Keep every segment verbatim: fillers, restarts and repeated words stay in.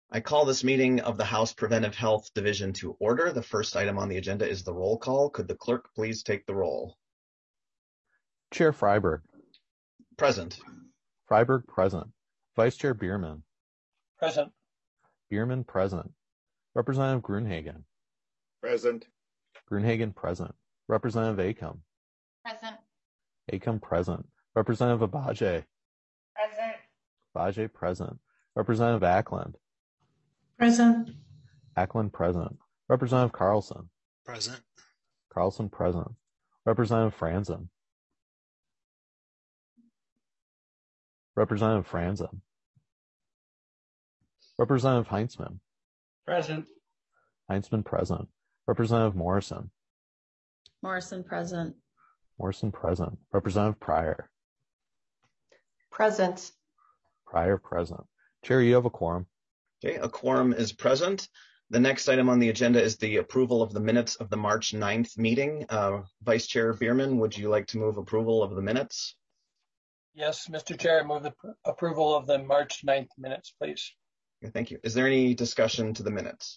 I call this meeting of the House Preventive Health Division to order. The first item on the agenda is the roll call. Could the clerk please take the roll? Chair Freiberg. Present. Freiberg present. Vice Chair Bierman. Present. Bierman present. Representative Gruenhagen. Present. Gruenhagen present. Representative Acomb. Present. Acomb present. Representative Abaje. Present. Abaje present. Representative Ackland. Present. Ackland present. Representative Carlson. Present. Carlson present. Representative Franzen. Representative Franzen. Representative Heinzman. Present. Heinzman present. Representative Morrison. Morrison present. Morrison present. Representative Pryor. Present. Pryor present. Chair, you have a quorum. Okay, a quorum is present. The next item on the agenda is the approval of the minutes of the March ninth meeting. Uh, Vice Chair Bierman, would you like to move approval of the minutes? Yes, Mister Chair, I move the pr- approval of the March ninth minutes, please. Okay, thank you. Is there any discussion to the minutes?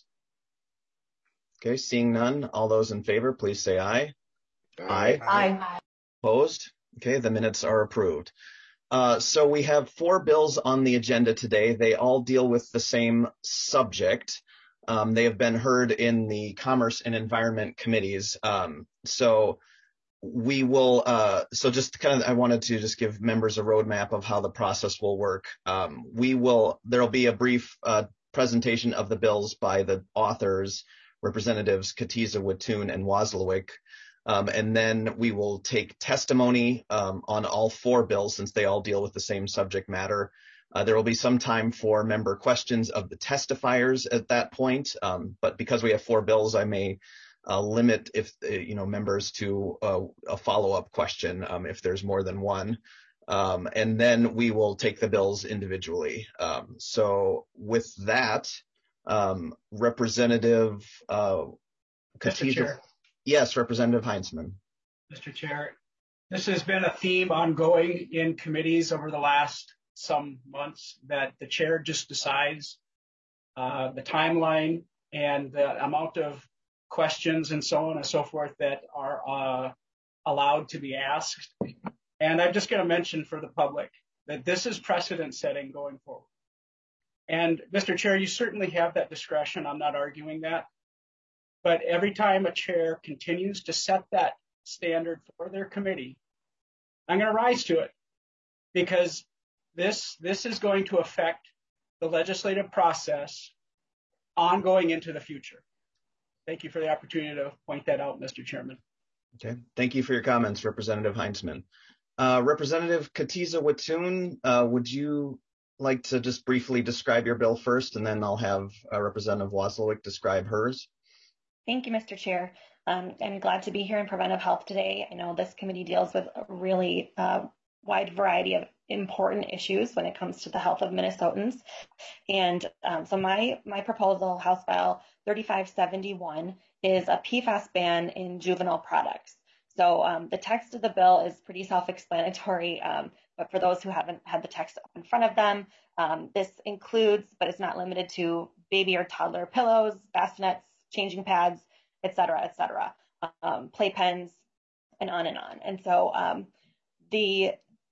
Okay, seeing none, all those in favor, please say aye. Aye. Aye. Opposed? Okay, the minutes are approved. Uh, so we have four bills on the agenda today. They all deal with the same subject. Um, they have been heard in the Commerce and Environment committees. Um, so we will, uh, so just kind of, I wanted to just give members a roadmap of how the process will work. Um, we will, there'll be a brief uh, presentation of the bills by the authors, Representatives Katiza, Witthuhn, and Wozlowick. Um, and then we will take testimony um, on all four bills since they all deal with the same subject matter. Uh, there will be some time for member questions of the testifiers at that point. Um, but because we have four bills, I may uh, limit if uh, you know members to uh, a follow-up question um, if there's more than one. Um, and then we will take the bills individually. Um, so with that, um, Representative uh, Katiza. Yes, Representative Heinzman. Mister Chair, this has been a theme ongoing in committees over the last some months that the chair just decides uh, the timeline and the amount of questions and so on and so forth that are uh, allowed to be asked. And I'm just going to mention for the public that this is precedent setting going forward. And Mister Chair, you certainly have that discretion. I'm not arguing that. But every time a chair continues to set that standard for their committee, I'm going to rise to it because this, this is going to affect the legislative process ongoing into the future. Thank you for the opportunity to point that out, Mister Chairman. Okay, thank you for your comments, Representative Heinzman. Uh, Representative Katiza Witthuhn, uh, would you like to just briefly describe your bill first, and then I'll have uh, Representative Wozlowick describe hers? Thank you, Mister Chair. Um, I'm glad to be here in preventive health today. I know this committee deals with a really uh, wide variety of important issues when it comes to the health of Minnesotans. And um, so my, my proposal, House File thirty-five seventy-one, is a P FAS ban in juvenile products. So um, the text of the bill is pretty self-explanatory, um, but for those who haven't had the text up in front of them, um, this includes, but it's not limited to, baby or toddler pillows, bassinets, changing pads, et cetera, et cetera, um, playpens, and on and on. And so um, the,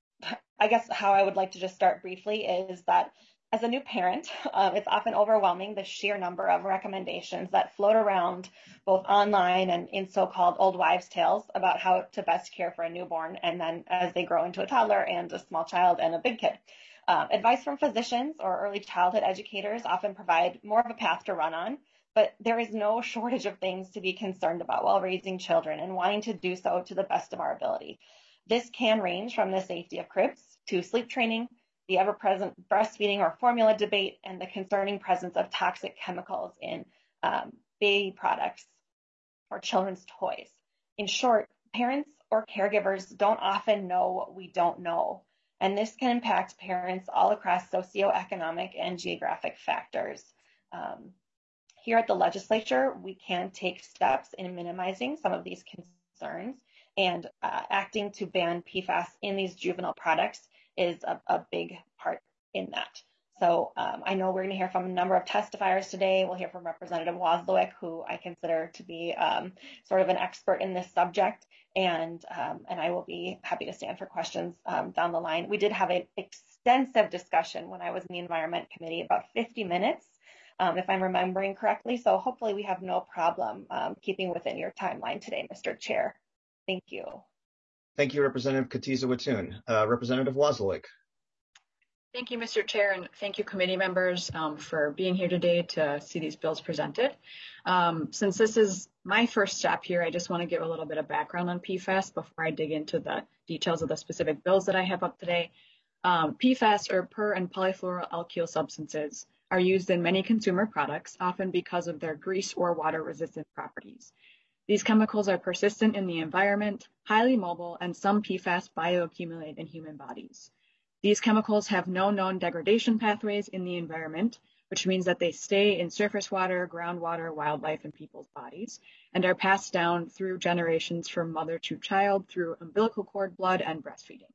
I guess how I would like to just start briefly is that as a new parent, um, it's often overwhelming the sheer number of recommendations that float around both online and in so-called old wives' tales about how to best care for a newborn, and then as they grow into a toddler and a small child and a big kid. Um, advice from physicians or early childhood educators often provide more of a path to run on, but there is no shortage of things to be concerned about while raising children and wanting to do so to the best of our ability. This can range from the safety of cribs to sleep training, the ever-present breastfeeding or formula debate, and the concerning presence of toxic chemicals in um, baby products or children's toys. In short, parents or caregivers don't often know what we don't know, and this can impact parents all across socioeconomic and geographic factors. Um, Here at the legislature, we can take steps in minimizing some of these concerns, and uh, acting to ban P FAS in these juvenile products is a, a big part in that. So um, I know we're going to hear from a number of testifiers today. We'll hear from Representative Wozlowick, who I consider to be um, sort of an expert in this subject, and um, and I will be happy to stand for questions um, down the line. We did have an extensive discussion when I was in the Environment Committee, about fifty minutes, um, if I'm remembering correctly. So hopefully we have no problem um, keeping within your timeline today, Mister Chair. Thank you. Thank you, Representative Katiza-Witthuhn. Uh, Representative Wozlowick. Thank you, Mister Chair, and thank you, committee members, um, for being here today to see these bills presented. Um, since this is my first stop here, I just want to give a little bit of background on P FAS before I dig into the details of the specific bills that I have up today. Um, P FAS, or per and polyfluoroalkyl substances, are used in many consumer products, often because of their grease or water-resistant properties. These chemicals are persistent in the environment, highly mobile, and some P FAS bioaccumulate in human bodies. These chemicals have no known degradation pathways in the environment, which means that they stay in surface water, groundwater, wildlife, and people's bodies, and are passed down through generations from mother to child through umbilical cord blood and breastfeeding.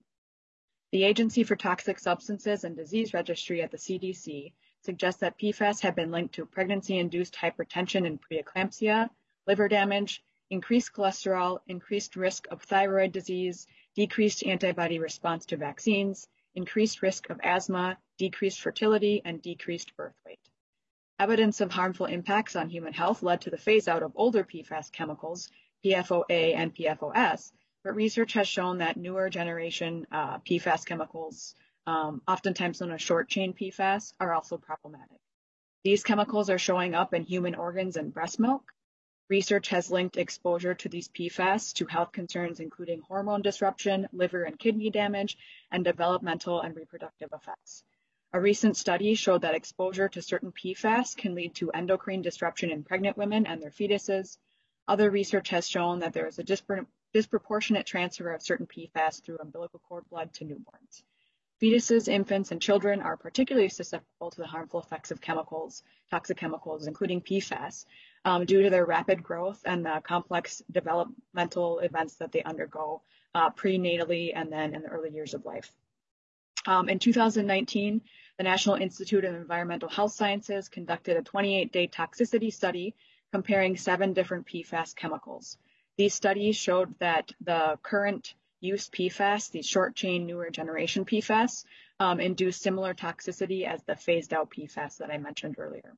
The Agency for Toxic Substances and Disease Registry at the C D C suggests that P FAS have been linked to pregnancy-induced hypertension and preeclampsia, liver damage, increased cholesterol, increased risk of thyroid disease, decreased antibody response to vaccines, increased risk of asthma, decreased fertility, and decreased birth weight. Evidence of harmful impacts on human health led to the phase-out of older P FAS chemicals, P F O A and P F O S, but research has shown that newer generation uh, P FAS chemicals, um, oftentimes known as short-chain P FAS, are also problematic. These chemicals are showing up in human organs and breast milk. Research has linked exposure to these P FAS to health concerns including hormone disruption, liver and kidney damage, and developmental and reproductive effects. A recent study showed that exposure to certain P FAS can lead to endocrine disruption in pregnant women and their fetuses. Other research has shown that there is a dispar- disproportionate transfer of certain P FAS through umbilical cord blood to newborns. Fetuses, infants, and children are particularly susceptible to the harmful effects of chemicals, toxic chemicals, including P FAS, um, due to their rapid growth and the complex developmental events that they undergo uh, prenatally and then in the early years of life. Um, in two thousand nineteen, the National Institute of Environmental Health Sciences conducted a twenty-eight day toxicity study comparing seven different P FAS chemicals. These studies showed that the current use P FAS, these short-chain newer generation P FAS, um, induce similar toxicity as the phased-out P FAS that I mentioned earlier.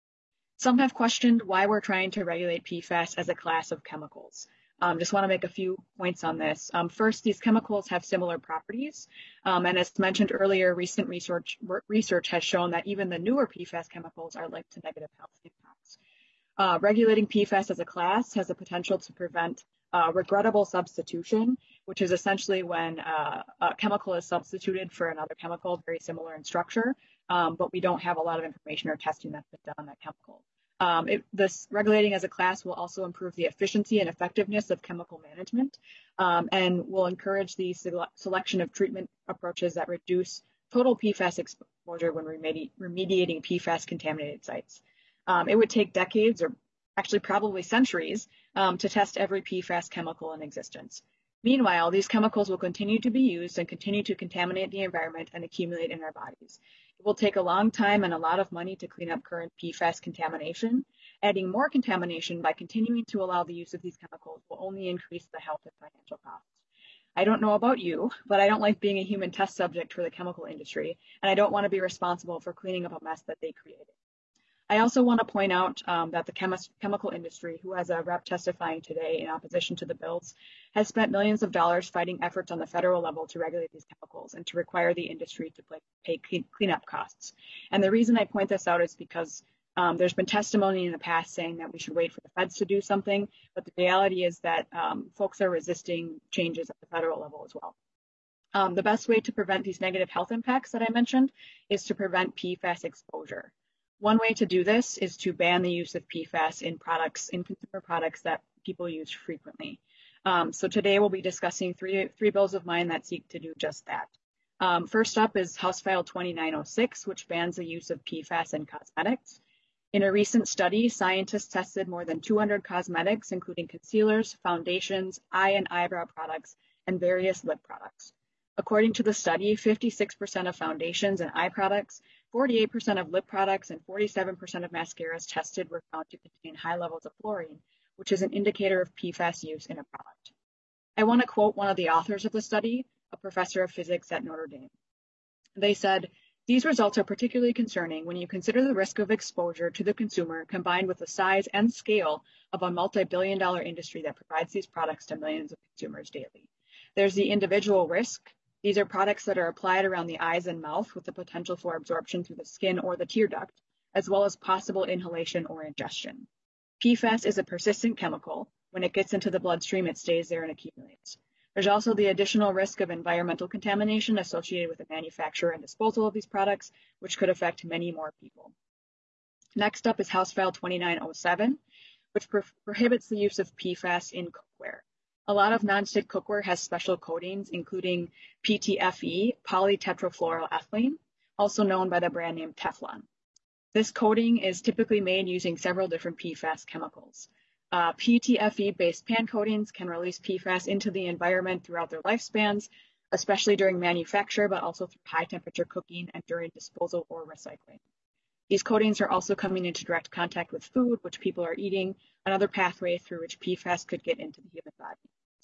Some have questioned why we're trying to regulate P FAS as a class of chemicals. Um, just want to make a few points on this. Um, first, these chemicals have similar properties, um, and as mentioned earlier, recent research, research has shown that even the newer P FAS chemicals are linked to negative health impacts. Uh, regulating P FAS as a class has the potential to prevent uh, regrettable substitution, which is essentially when uh, a chemical is substituted for another chemical very similar in structure, um, but we don't have a lot of information or testing that's been done on that chemical. Um, it, this regulating as a class will also improve the efficiency and effectiveness of chemical management, um, and will encourage the sele- selection of treatment approaches that reduce total P FAS exposure when remedi- remediating P FAS contaminated sites. Um, it would take decades, or actually probably centuries, um, to test every P FAS chemical in existence. Meanwhile, these chemicals will continue to be used and continue to contaminate the environment and accumulate in our bodies. It will take a long time and a lot of money to clean up current P FAS contamination. Adding more contamination by continuing to allow the use of these chemicals will only increase the health and financial costs. I don't know about you, but I don't like being a human test subject for the chemical industry, and I don't want to be responsible for cleaning up a mess that they created. I also want to point out um, that the chemis- chemical industry, who has a rep testifying today in opposition to the bills, has spent millions of dollars fighting efforts on the federal level to regulate these chemicals and to require the industry to pay clean- cleanup costs. And the reason I point this out is because um, there's been testimony in the past saying that we should wait for the feds to do something, but the reality is that um, folks are resisting changes at the federal level as well. Um, the best way to prevent these negative health impacts that I mentioned is to prevent P FAS exposure. One way to do this is to ban the use of P FAS in products, in consumer products that people use frequently. Um, so today we'll be discussing three, three bills of mine that seek to do just that. Um, first up is House File twenty-nine oh six, which bans the use of P FAS in cosmetics. In a recent study, scientists tested more than two hundred cosmetics, including concealers, foundations, eye and eyebrow products, and various lip products. According to the study, fifty-six percent of foundations and eye products forty-eight percent of lip products and forty-seven percent of mascaras tested were found to contain high levels of fluorine, which is an indicator of P F A S use in a product. I want to quote one of the authors of the study, a professor of physics at Notre Dame. They said, "These results are particularly concerning when you consider the risk of exposure to the consumer combined with the size and scale of a multi-billion dollar industry that provides these products to millions of consumers daily. There's the individual risk. These are products that are applied around the eyes and mouth with the potential for absorption through the skin or the tear duct, as well as possible inhalation or ingestion. P F A S is a persistent chemical. When it gets into the bloodstream, it stays there and accumulates. There's also the additional risk of environmental contamination associated with the manufacture and disposal of these products, which could affect many more people." Next up is House File twenty-nine oh seven, which pro prohibits the use of P F A S in cookware. A lot of nonstick cookware has special coatings, including P T F E, polytetrafluoroethylene, also known by the brand name Teflon. This coating is typically made using several different P F A S chemicals. Uh, P T F E-based pan coatings can release P F A S into the environment throughout their lifespans, especially during manufacture, but also through high-temperature cooking and during disposal or recycling. These coatings are also coming into direct contact with food, which people are eating, another pathway through which P F A S could get into the human body.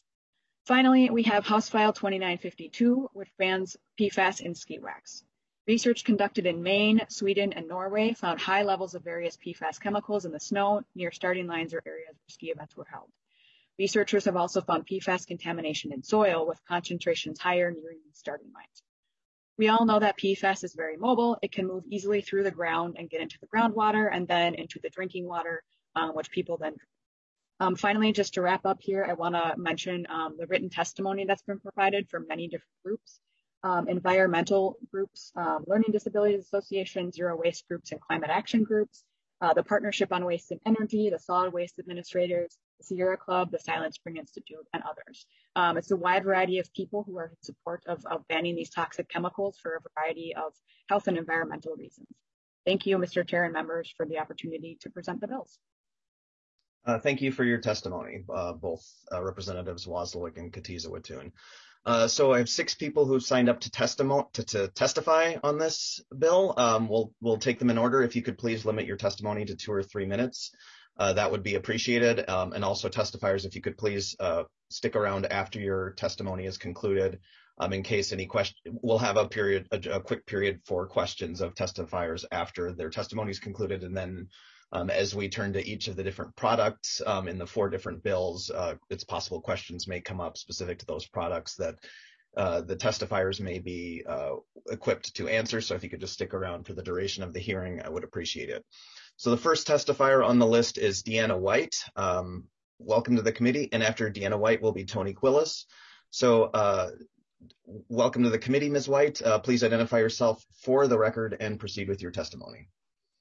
Finally, we have House File twenty-nine fifty-two, which bans P F A S in ski wax. Research conducted in Maine, Sweden, and Norway found high levels of various P F A S chemicals in the snow near starting lines or areas where ski events were held. Researchers have also found P F A S contamination in soil with concentrations higher nearing the starting lines. We all know that P F A S is very mobile. It can move easily through the ground and get into the groundwater and then into the drinking water, um, which people then drink. Um, finally, just to wrap up here, I want to mention um, the written testimony that's been provided from many different groups. Um, environmental groups, um, Learning Disabilities Association, Zero Waste groups, and climate action groups, uh, the Partnership on Waste and Energy, the Solid Waste Administrators, the Sierra Club, the Silent Spring Institute, and others. Um, it's a wide variety of people who are in support of, of banning these toxic chemicals for a variety of health and environmental reasons. Thank you, Mister Chair and members, for the opportunity to present the bills. Uh, thank you for your testimony, uh, both uh, Representatives Wozlowick and Katiza-Witthuhn. Uh, so I have six people who've signed up to, testimo to, to testify on this bill. Um, we'll, we'll take them in order. If you could please limit your testimony to two or three minutes, uh, that would be appreciated. Um, and also testifiers, if you could please uh, stick around after your testimony is concluded, um, in case any question. We'll have a period, a, a quick period for questions of testifiers after their testimony is concluded, and then Um, as we turn to each of the different products um, in the four different bills, uh, it's possible questions may come up specific to those products that uh, the testifiers may be uh, equipped to answer. So if you could just stick around for the duration of the hearing, I would appreciate it. So the first testifier on the list is Deanna White. Um, welcome to the committee. And after Deanna White will be Tony Quillis. So uh, welcome to the committee, Miz White. Uh, please identify yourself for the record and proceed with your testimony.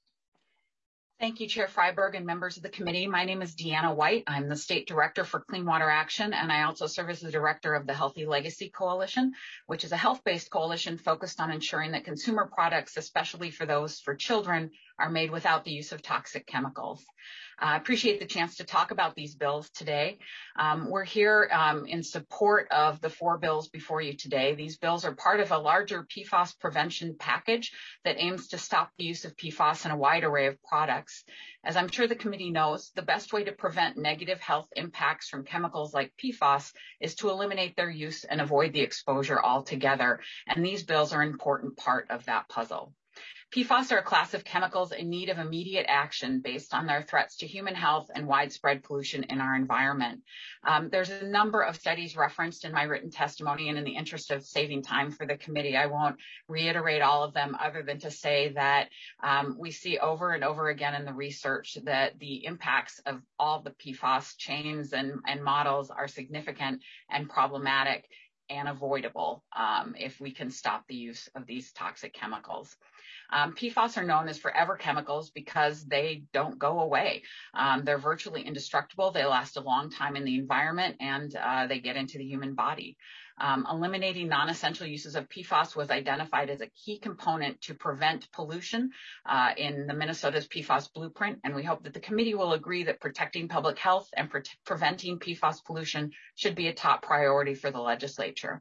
Thank you, Chair Freiberg and members of the committee. My name is Deanna White. I'm the State Director for Clean Water Action, and I also serve as the Director of the Healthy Legacy Coalition, which is a health-based coalition focused on ensuring that consumer products, especially for those for children, are made without the use of toxic chemicals. I uh, appreciate the chance to talk about these bills today. Um, we're here um, in support of the four bills before you today. These bills are part of a larger P FAS prevention package that aims to stop the use of P FAS in a wide array of products. As I'm sure the committee knows, the best way to prevent negative health impacts from chemicals like P FAS is to eliminate their use and avoid the exposure altogether. And these bills are an important part of that puzzle. P FAS are a class of chemicals in need of immediate action based on their threats to human health and widespread pollution in our environment. Um, there's a number of studies referenced in my written testimony, and in the interest of saving time for the committee, I won't reiterate all of them other than to say that um, we see over and over again in the research that the impacts of all the P FAS chains and, and models are significant and problematic and avoidable um, if we can stop the use of these toxic chemicals. Um, P FAS are known as forever chemicals because they don't go away. Um, they're virtually indestructible. They last a long time in the environment, and uh, they get into the human body. Um, eliminating non-essential uses of P FAS was identified as a key component to prevent pollution uh, in the Minnesota's P FAS blueprint, and we hope that the committee will agree that protecting public health and pre preventing P FAS pollution should be a top priority for the legislature.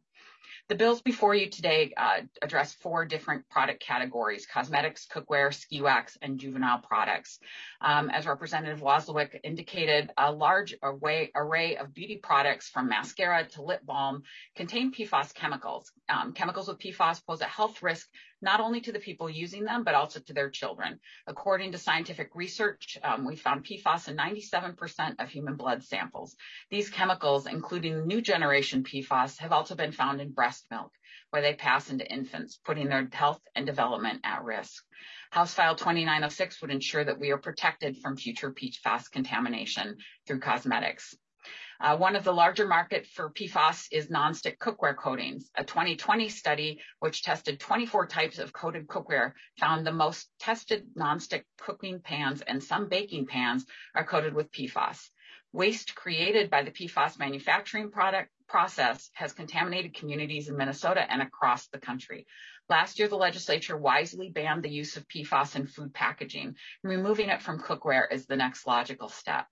The bills before you today uh, address four different product categories: cosmetics, cookware, ski wax, and juvenile products. Um, as Representative Wozlowick indicated, a large array, array of beauty products from mascara to lip balm contain P FAS chemicals. Um, chemicals with P FAS pose a health risk not only to the people using them, but also to their children. According to scientific research, um, we found P FAS in ninety-seven percent of human blood samples. These chemicals, including new generation P FAS, have also been found in breast milk, where they pass into infants, putting their health and development at risk. House File twenty-nine oh six would ensure that we are protected from future P FAS contamination through cosmetics. Uh, one of the larger market for P FAS is nonstick cookware coatings. A twenty twenty study, which tested twenty-four types of coated cookware, found the most tested nonstick cooking pans and some baking pans are coated with P FAS. Waste created by the P FAS manufacturing product process has contaminated communities in Minnesota and across the country. Last year, the legislature wisely banned the use of P FAS in food packaging. Removing it from cookware is the next logical step.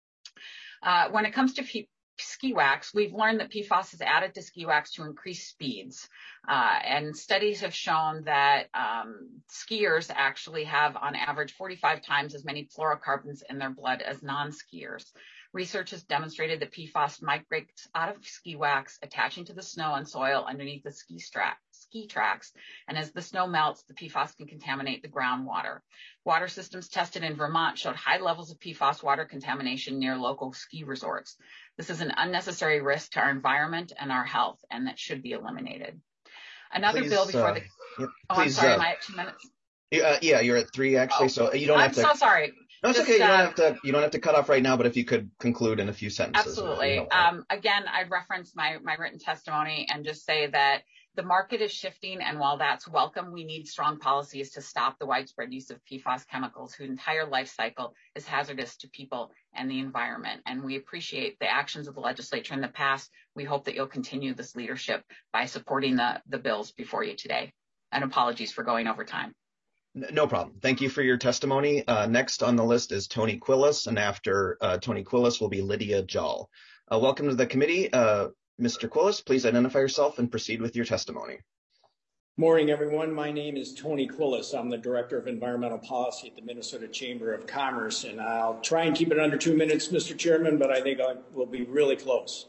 Uh, when it comes to P ski wax, we've learned that P FAS is added to ski wax to increase speeds. Uh, and studies have shown that um, skiers actually have, on average, forty-five times as many fluorocarbons in their blood as non-skiers. Research has demonstrated that P FAS migrates out of ski wax, attaching to the snow and soil underneath the ski, stra- ski tracks. And as the snow melts, the P FAS can contaminate the groundwater. Water systems tested in Vermont showed high levels of P FAS water contamination near local ski resorts. This is an unnecessary risk to our environment and our health, and that should be eliminated. Another please, bill before uh, the... Yep, oh, please, I'm sorry, uh, am I at two minutes? Uh, yeah, you're at three actually, Oh, so you don't I'm have to. so sorry. No, it's Just, okay. You don't uh, have to. You don't have to cut off right now. But if you could conclude in a few sentences. Absolutely. Um, again, I'd reference my my written testimony and just say that the market is shifting, and while that's welcome, we need strong policies to stop the widespread use of P FAS chemicals, whose entire life cycle is hazardous to people and the environment. And we appreciate the actions of the legislature in the past. We hope that you'll continue this leadership by supporting the the bills before you today. And apologies for going over time. No problem. Thank you for your testimony. Uh, next on the list is Tony Quillis, and after uh, Tony Quillis will be Lydia Jall. Uh, welcome to the committee. Uh, Mister Quillis, please identify yourself and proceed with your testimony. Morning, everyone. My name is Tony Quillis. I'm the Director of Environmental Policy at the Minnesota Chamber of Commerce, and I'll try and keep it under two minutes, Mister Chairman, but I think I will be really close.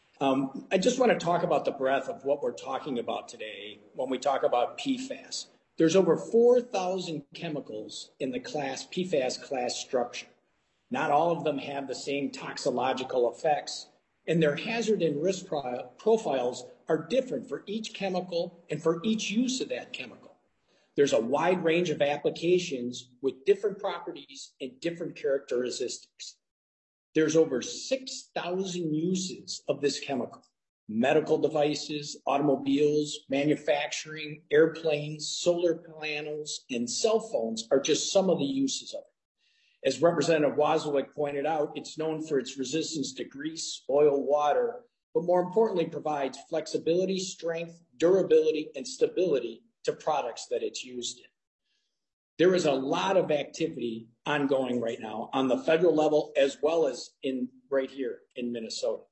Um, I just want to talk about the breadth of what we're talking about today when we talk about P FAS. There's over four thousand chemicals in the class P FAS class structure. Not all of them have the same toxicological effects, and their hazard and risk pro- profiles are different for each chemical and for each use of that chemical. There's a wide range of applications with different properties and different characteristics. There's over six thousand uses of this chemical. Medical devices, automobiles, manufacturing, airplanes, solar panels, and cell phones are just some of the uses of it. As Representative Wozlowick pointed out, it's known for its resistance to grease, oil, water, but more importantly provides flexibility, strength, durability, and stability to products that it's used in. There is a lot of activity ongoing right now on the federal level as well as in right here in Minnesota.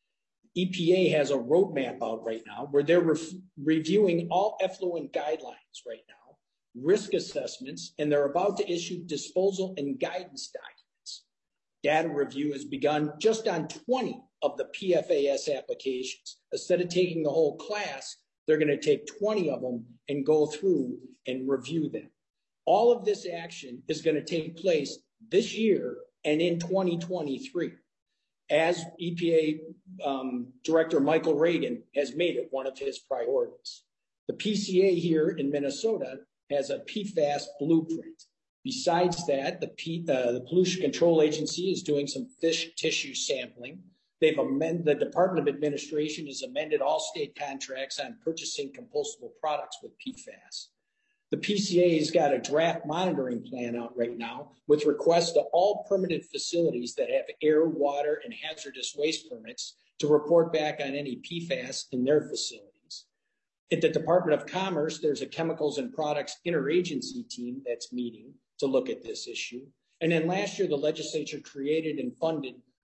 E P A has a roadmap out right now where they're re- reviewing all effluent guidelines right now, risk assessments, and they're about to issue disposal and guidance documents. Data review has begun just on twenty of the P F A S applications. Instead of taking the whole class, they're going to take twenty of them and go through and review them. All of this action is going to take place this year and in twenty twenty-three. As E P A um, Director Michael Reagan has made it one of his priorities. The P C A here in Minnesota has a P FAS blueprint. Besides that, the, P, uh, the Pollution Control Agency is doing some fish tissue sampling. They've amended, the Department of Administration has amended all state contracts on purchasing compostable products with P FAS. The P C A has got a draft monitoring plan out right now with requests to all permitted facilities that have air, water, and hazardous waste permits to report back on any P FAS in their facilities. At the Department of Commerce, there's a chemicals and products interagency team that's meeting to look at this issue. And then last year, the legislature created and funded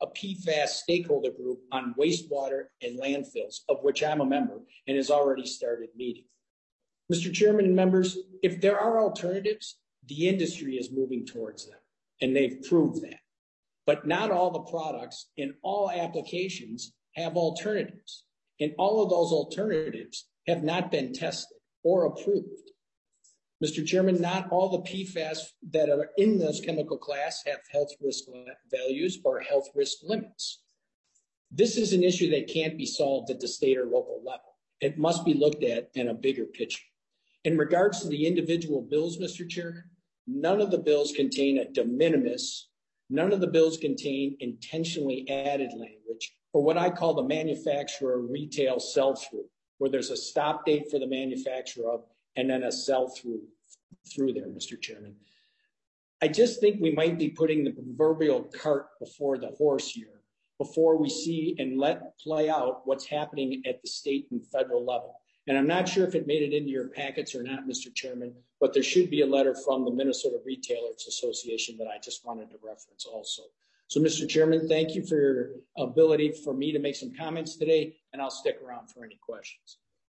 a P FAS stakeholder group on wastewater and landfills, of which I'm a member and has already started meeting. Mister Chairman and members, if there are alternatives, the industry is moving towards them, and they've proved that. But not all the products in all applications have alternatives, and all of those alternatives have not been tested or approved. Mister Chairman, not all the P FAS that are in this chemical class have health risk values or health risk limits. This is an issue that can't be solved at the state or local level. It must be looked at in a bigger picture. In regards to the individual bills, Mister Chairman, none of the bills contain a de minimis, none of the bills contain intentionally added language, or what I call the manufacturer retail sell-through, where there's a stop date for the manufacturer of and then a sell-through through there, Mister Chairman. I just think we might be putting the proverbial cart before the horse here, before we see and let play out what's happening at the state and federal level. And I'm not sure if it made it into your packets or not, Mister Chairman, but there should be a letter from the Minnesota Retailers Association that I just wanted to reference also. So, Mister Chairman, thank you for your ability for me to make some comments today, and I'll stick around for any questions.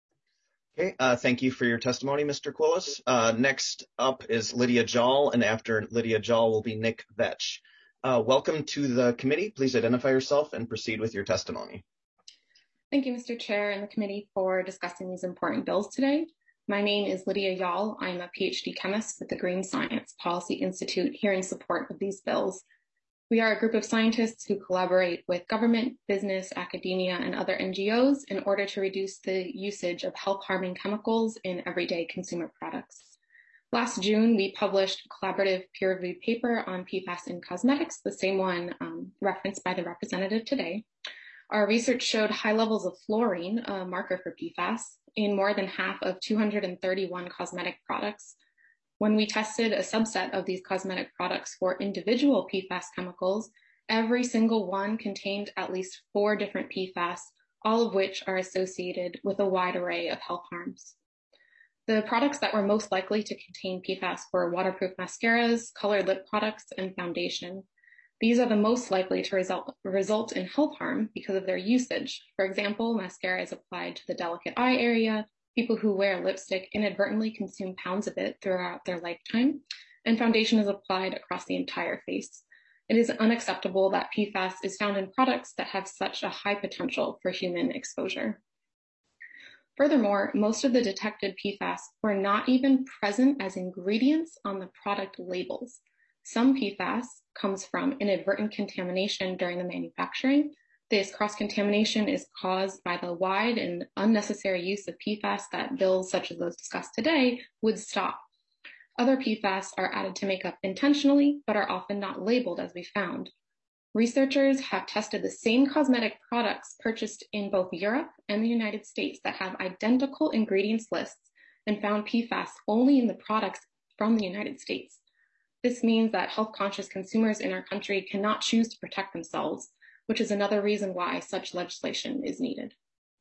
Okay, uh, thank you for your testimony, Mister Quillis. Uh, next up is Lydia Jall, and after Lydia Jall will be Nick Vetch. Uh, welcome to the committee. Please identify yourself and proceed with your testimony. Thank you, Mister Chair and the committee for discussing these important bills today. My name is Lydia Yall. I'm a PhD chemist with the Green Science Policy Institute here in support of these bills. We are a group of scientists who collaborate with government, business, academia, and other N G Os in order to reduce the usage of health-harming chemicals in everyday consumer products. Last June, we published a collaborative peer-reviewed paper on P FAS in cosmetics, the same one um, referenced by the representative today. Our research showed high levels of fluorine, a marker for P FAS, in more than half of two hundred thirty-one cosmetic products. When we tested a subset of these cosmetic products for individual P FAS chemicals, every single one contained at least four different P FAS, all of which are associated with a wide array of health harms. The products that were most likely to contain P FAS were waterproof mascaras, colored lip products, and foundation. These are the most likely to result, result in health harm because of their usage. For example, mascara is applied to the delicate eye area. People who wear lipstick inadvertently consume pounds of it throughout their lifetime, and foundation is applied across the entire face. It is unacceptable that P FAS is found in products that have such a high potential for human exposure. Furthermore, most of the detected P FAS were not even present as ingredients on the product labels. Some P FAS comes from inadvertent contamination during the manufacturing. This cross-contamination is caused by the wide and unnecessary use of P FAS that bills such as those discussed today would stop. Other P FAS are added to make up intentionally, but are often not labeled as we found. Researchers have tested the same cosmetic products purchased in both Europe and the United States that have identical ingredients lists and found P FAS only in the products from the United States. This means that health-conscious consumers in our country cannot choose to protect themselves, which is another reason why such legislation is needed.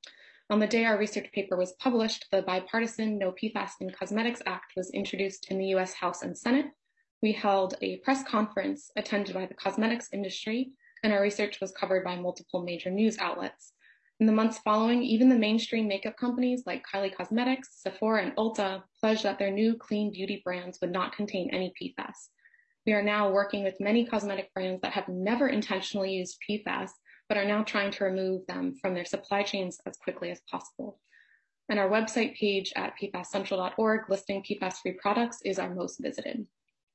On the day our research paper was published, the bipartisan No P FAS in Cosmetics Act was introduced in the U S House and Senate. We held a press conference attended by the cosmetics industry, and our research was covered by multiple major news outlets. In the months following, even the mainstream makeup companies like Kylie Cosmetics, Sephora, and Ulta pledged that their new clean beauty brands would not contain any P FAS. We are now working with many cosmetic brands that have never intentionally used P FAS, but are now trying to remove them from their supply chains as quickly as possible. And our website page at P FAS central dot org listing P FAS-free products is our most visited.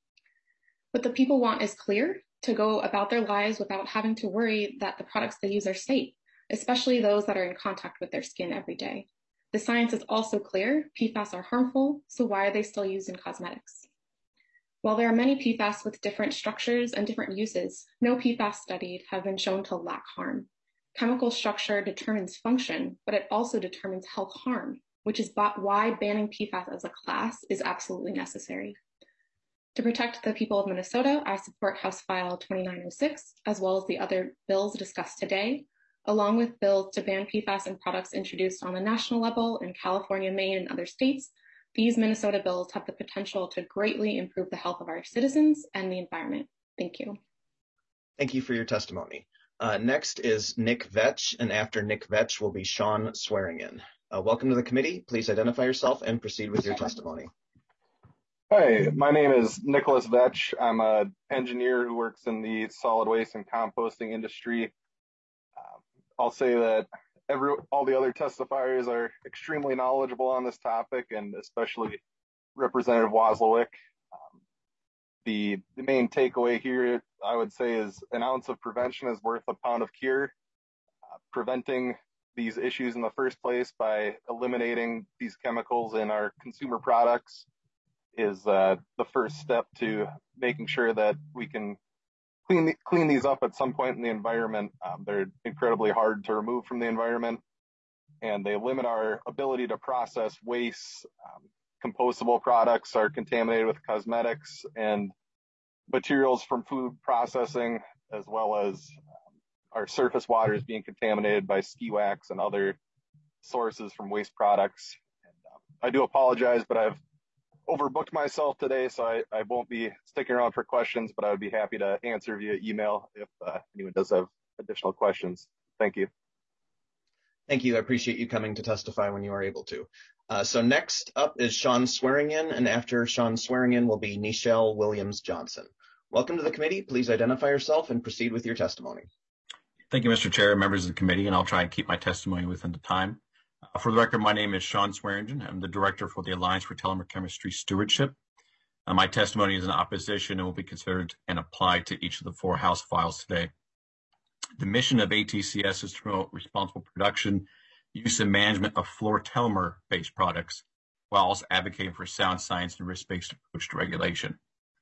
What the people want is clear: to go about their lives without having to worry that the products they use are safe, especially those that are in contact with their skin every day. The science is also clear: P FAS are harmful, so why are they still used in cosmetics? While there are many P FAS with different structures and different uses, no P FAS studied have been shown to lack harm. Chemical structure determines function, but it also determines health harm, which is why banning P FAS as a class is absolutely necessary. To protect the people of Minnesota, I support House File twenty-nine oh six, as well as the other bills discussed today, along with bills to ban P FAS in products introduced on the national level in California, Maine, and other states. These Minnesota bills have the potential to greatly improve the health of our citizens and the environment. Thank you. Thank you for your testimony. Uh, next is Nick Vetch, and after Nick Vetch will be Sean Swearingen. Uh, welcome to the committee. Please identify yourself and proceed with your testimony. Hi, my name is Nicholas Vetch. I'm an engineer who works in the solid waste and composting industry. Uh, I'll say that every, all the other testifiers are extremely knowledgeable on this topic, and especially Representative Woslowick. Um, the, the main takeaway here, I would say, is an ounce of prevention is worth a pound of cure. Uh, preventing these issues in the first place by eliminating these chemicals in our consumer products is uh, the first step to making sure that we can clean the, clean these up at some point in the environment. Um, they're incredibly hard to remove from the environment, and they limit our ability to process waste. Um, compostable products are contaminated with cosmetics and materials from food processing, as well as um, our surface water is being contaminated by ski wax and other sources from waste products. And, uh, I do apologize, but I've overbooked myself today, so I, I won't be sticking around for questions, but I would be happy to answer via email if uh, anyone does have additional questions. Thank you. Thank you. I appreciate you coming to testify when you are able to. Uh, so next up is Sean Swearingen, and after Sean Swearingen will be Nichelle Williams Johnson. Welcome to the committee. Please identify yourself and proceed with your testimony. Thank you, Mister Chair, members of the committee, and I'll try and keep my testimony within the time. Uh, for the record, my name is Sean Swearingen. I'm the director for the Alliance for Telemer Chemistry Stewardship. Uh, my testimony is in opposition and will be considered and applied to each of the four House files today. The mission of A T C S is to promote responsible production, use, and management of fluorotelmer-based products, while also advocating for sound science and risk-based approach to regulation.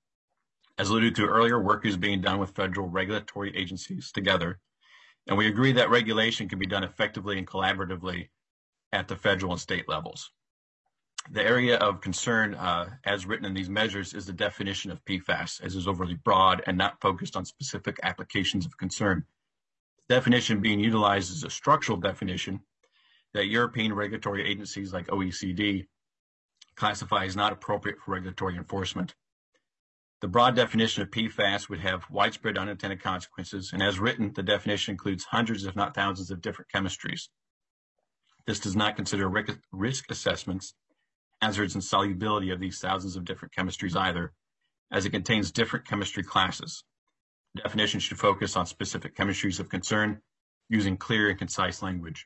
As alluded to earlier, work is being done with federal regulatory agencies together, and we agree that regulation can be done effectively and collaboratively at the federal and state levels. The area of concern, uh, as written in these measures, is the definition of P FAS, as is overly broad and not focused on specific applications of concern. The definition being utilized is a structural definition that European regulatory agencies like O E C D classify as not appropriate for regulatory enforcement. The broad definition of P FAS would have widespread unintended consequences, and as written, the definition includes hundreds, if not thousands, of different chemistries. This does not consider risk assessments, hazards, and solubility of these thousands of different chemistries either, as it contains different chemistry classes. The definition should focus on specific chemistries of concern using clear and concise language.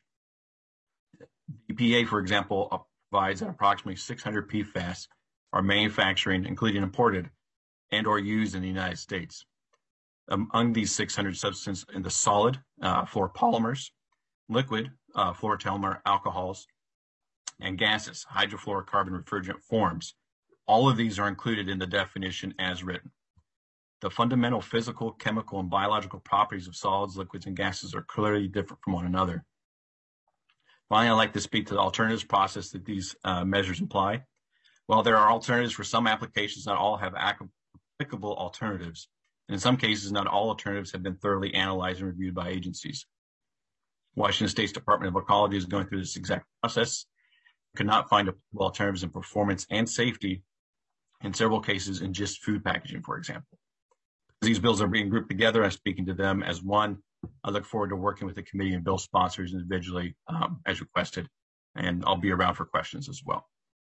The E P A, for example, provides that approximately six hundred P FAS are manufactured, including imported, and or used in the United States. Among these six hundred substances in the solid, uh, fluoropolymers, liquid, uh, fluorotelmer alcohols, and gases, hydrofluorocarbon refrigerant forms. All of these are included in the definition as written. The fundamental physical, chemical, and biological properties of solids, liquids, and gases are clearly different from one another. Finally, I'd like to speak to the alternatives process that these uh, measures imply. While there are alternatives for some applications, not all have applicable alternatives. And in some cases, not all alternatives have been thoroughly analyzed and reviewed by agencies. Washington State's Department of Ecology is going through this exact process. Could not find alternatives in performance and safety, in several cases in just food packaging, for example. These bills are being grouped together. I'm speaking to them as one. I look forward to working with the committee and bill sponsors individually um, as requested, and I'll be around for questions as well.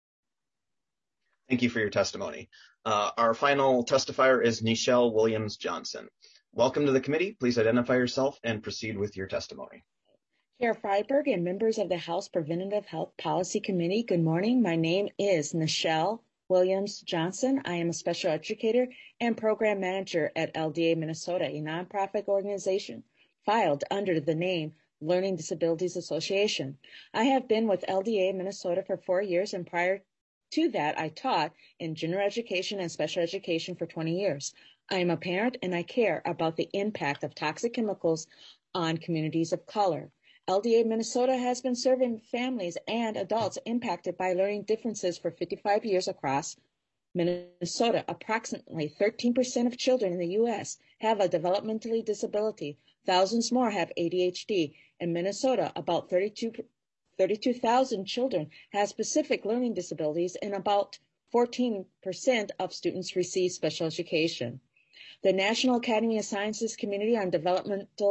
Thank you for your testimony. Uh, our final testifier is Nichelle Williams Johnson. Welcome to the committee. Please identify yourself and proceed with your testimony. Chair Freiberg and members of the House Preventative Health Policy Committee, good morning. My name is Nichelle Williams Johnson. I am a special educator and program manager at L D A Minnesota, a nonprofit organization filed under the name Learning Disabilities Association. I have been with L D A Minnesota for four years, and prior to that, I taught in general education and special education for twenty years. I am a parent, and I care about the impact of toxic chemicals on communities of color. L D A Minnesota has been serving families and adults impacted by learning differences for fifty-five years across Minnesota. Approximately thirteen percent of children in the U S have a developmental disability. Thousands more have A D H D. In Minnesota, about thirty-two thousand children have specific learning disabilities, and about fourteen percent of students receive special education. The National Academy of Sciences Committee on Developmental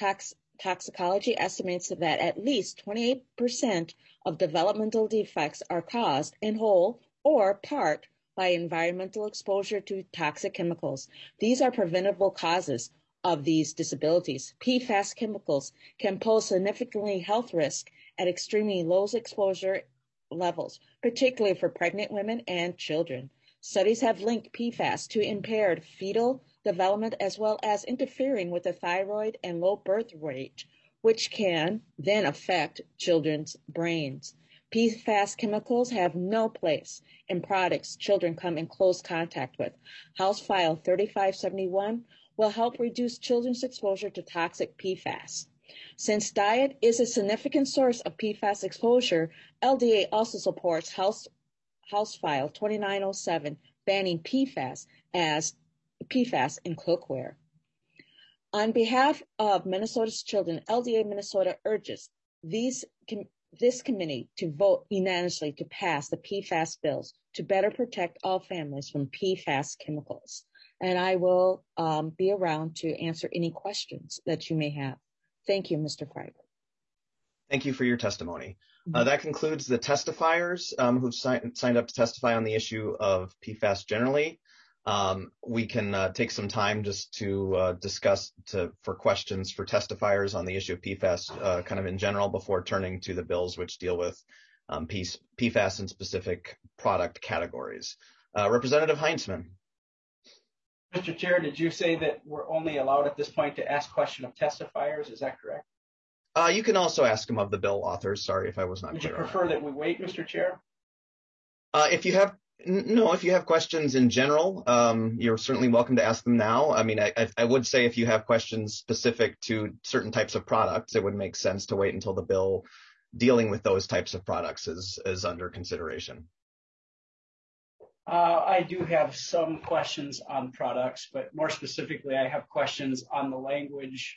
Tox- Toxicology estimates that at least twenty-eight percent of developmental defects are caused in whole or part by environmental exposure to toxic chemicals. These are preventable causes of these disabilities. P FAS chemicals can pose significantly health risk at extremely low exposure levels, particularly for pregnant women and children. Studies have linked P FAS to impaired fetal development as well as interfering with the thyroid and low birth rate, which can then affect children's brains. P FAS chemicals have no place in products children come in close contact with. House File thirty-five seventy-one will help reduce children's exposure to toxic P FAS. Since diet is a significant source of P FAS exposure, L D A also supports House, House File twenty-nine oh seven banning P FAS as P FAS in cookware. On behalf of Minnesota's children, L D A Minnesota urges these this committee to vote unanimously to pass the P FAS bills to better protect all families from P FAS chemicals. And I will um, be around to answer any questions that you may have. Thank you, Mister Freiberg. Thank you for your testimony. Uh, that concludes the testifiers um, who've si- signed up to testify on the issue of P FAS generally. Um, we can uh, take some time just to uh, discuss to, for questions for testifiers on the issue of P FAS uh, kind of in general before turning to the bills which deal with um, P FAS in specific product categories. Uh, Representative Heintzman. Mister Chair, did you say that we're only allowed at this point to ask question of testifiers? Is that correct? Uh, you can also ask them of the bill authors. Sorry if I was not Would clear. Would you prefer that we wait, Mister Chair? Uh, if you have no, if you have questions in general, um, you're certainly welcome to ask them now. I mean, I, I would say if you have questions specific to certain types of products, it would make sense to wait until the bill dealing with those types of products is is under consideration. Uh, I do have some questions on products, but more specifically, I have questions on the language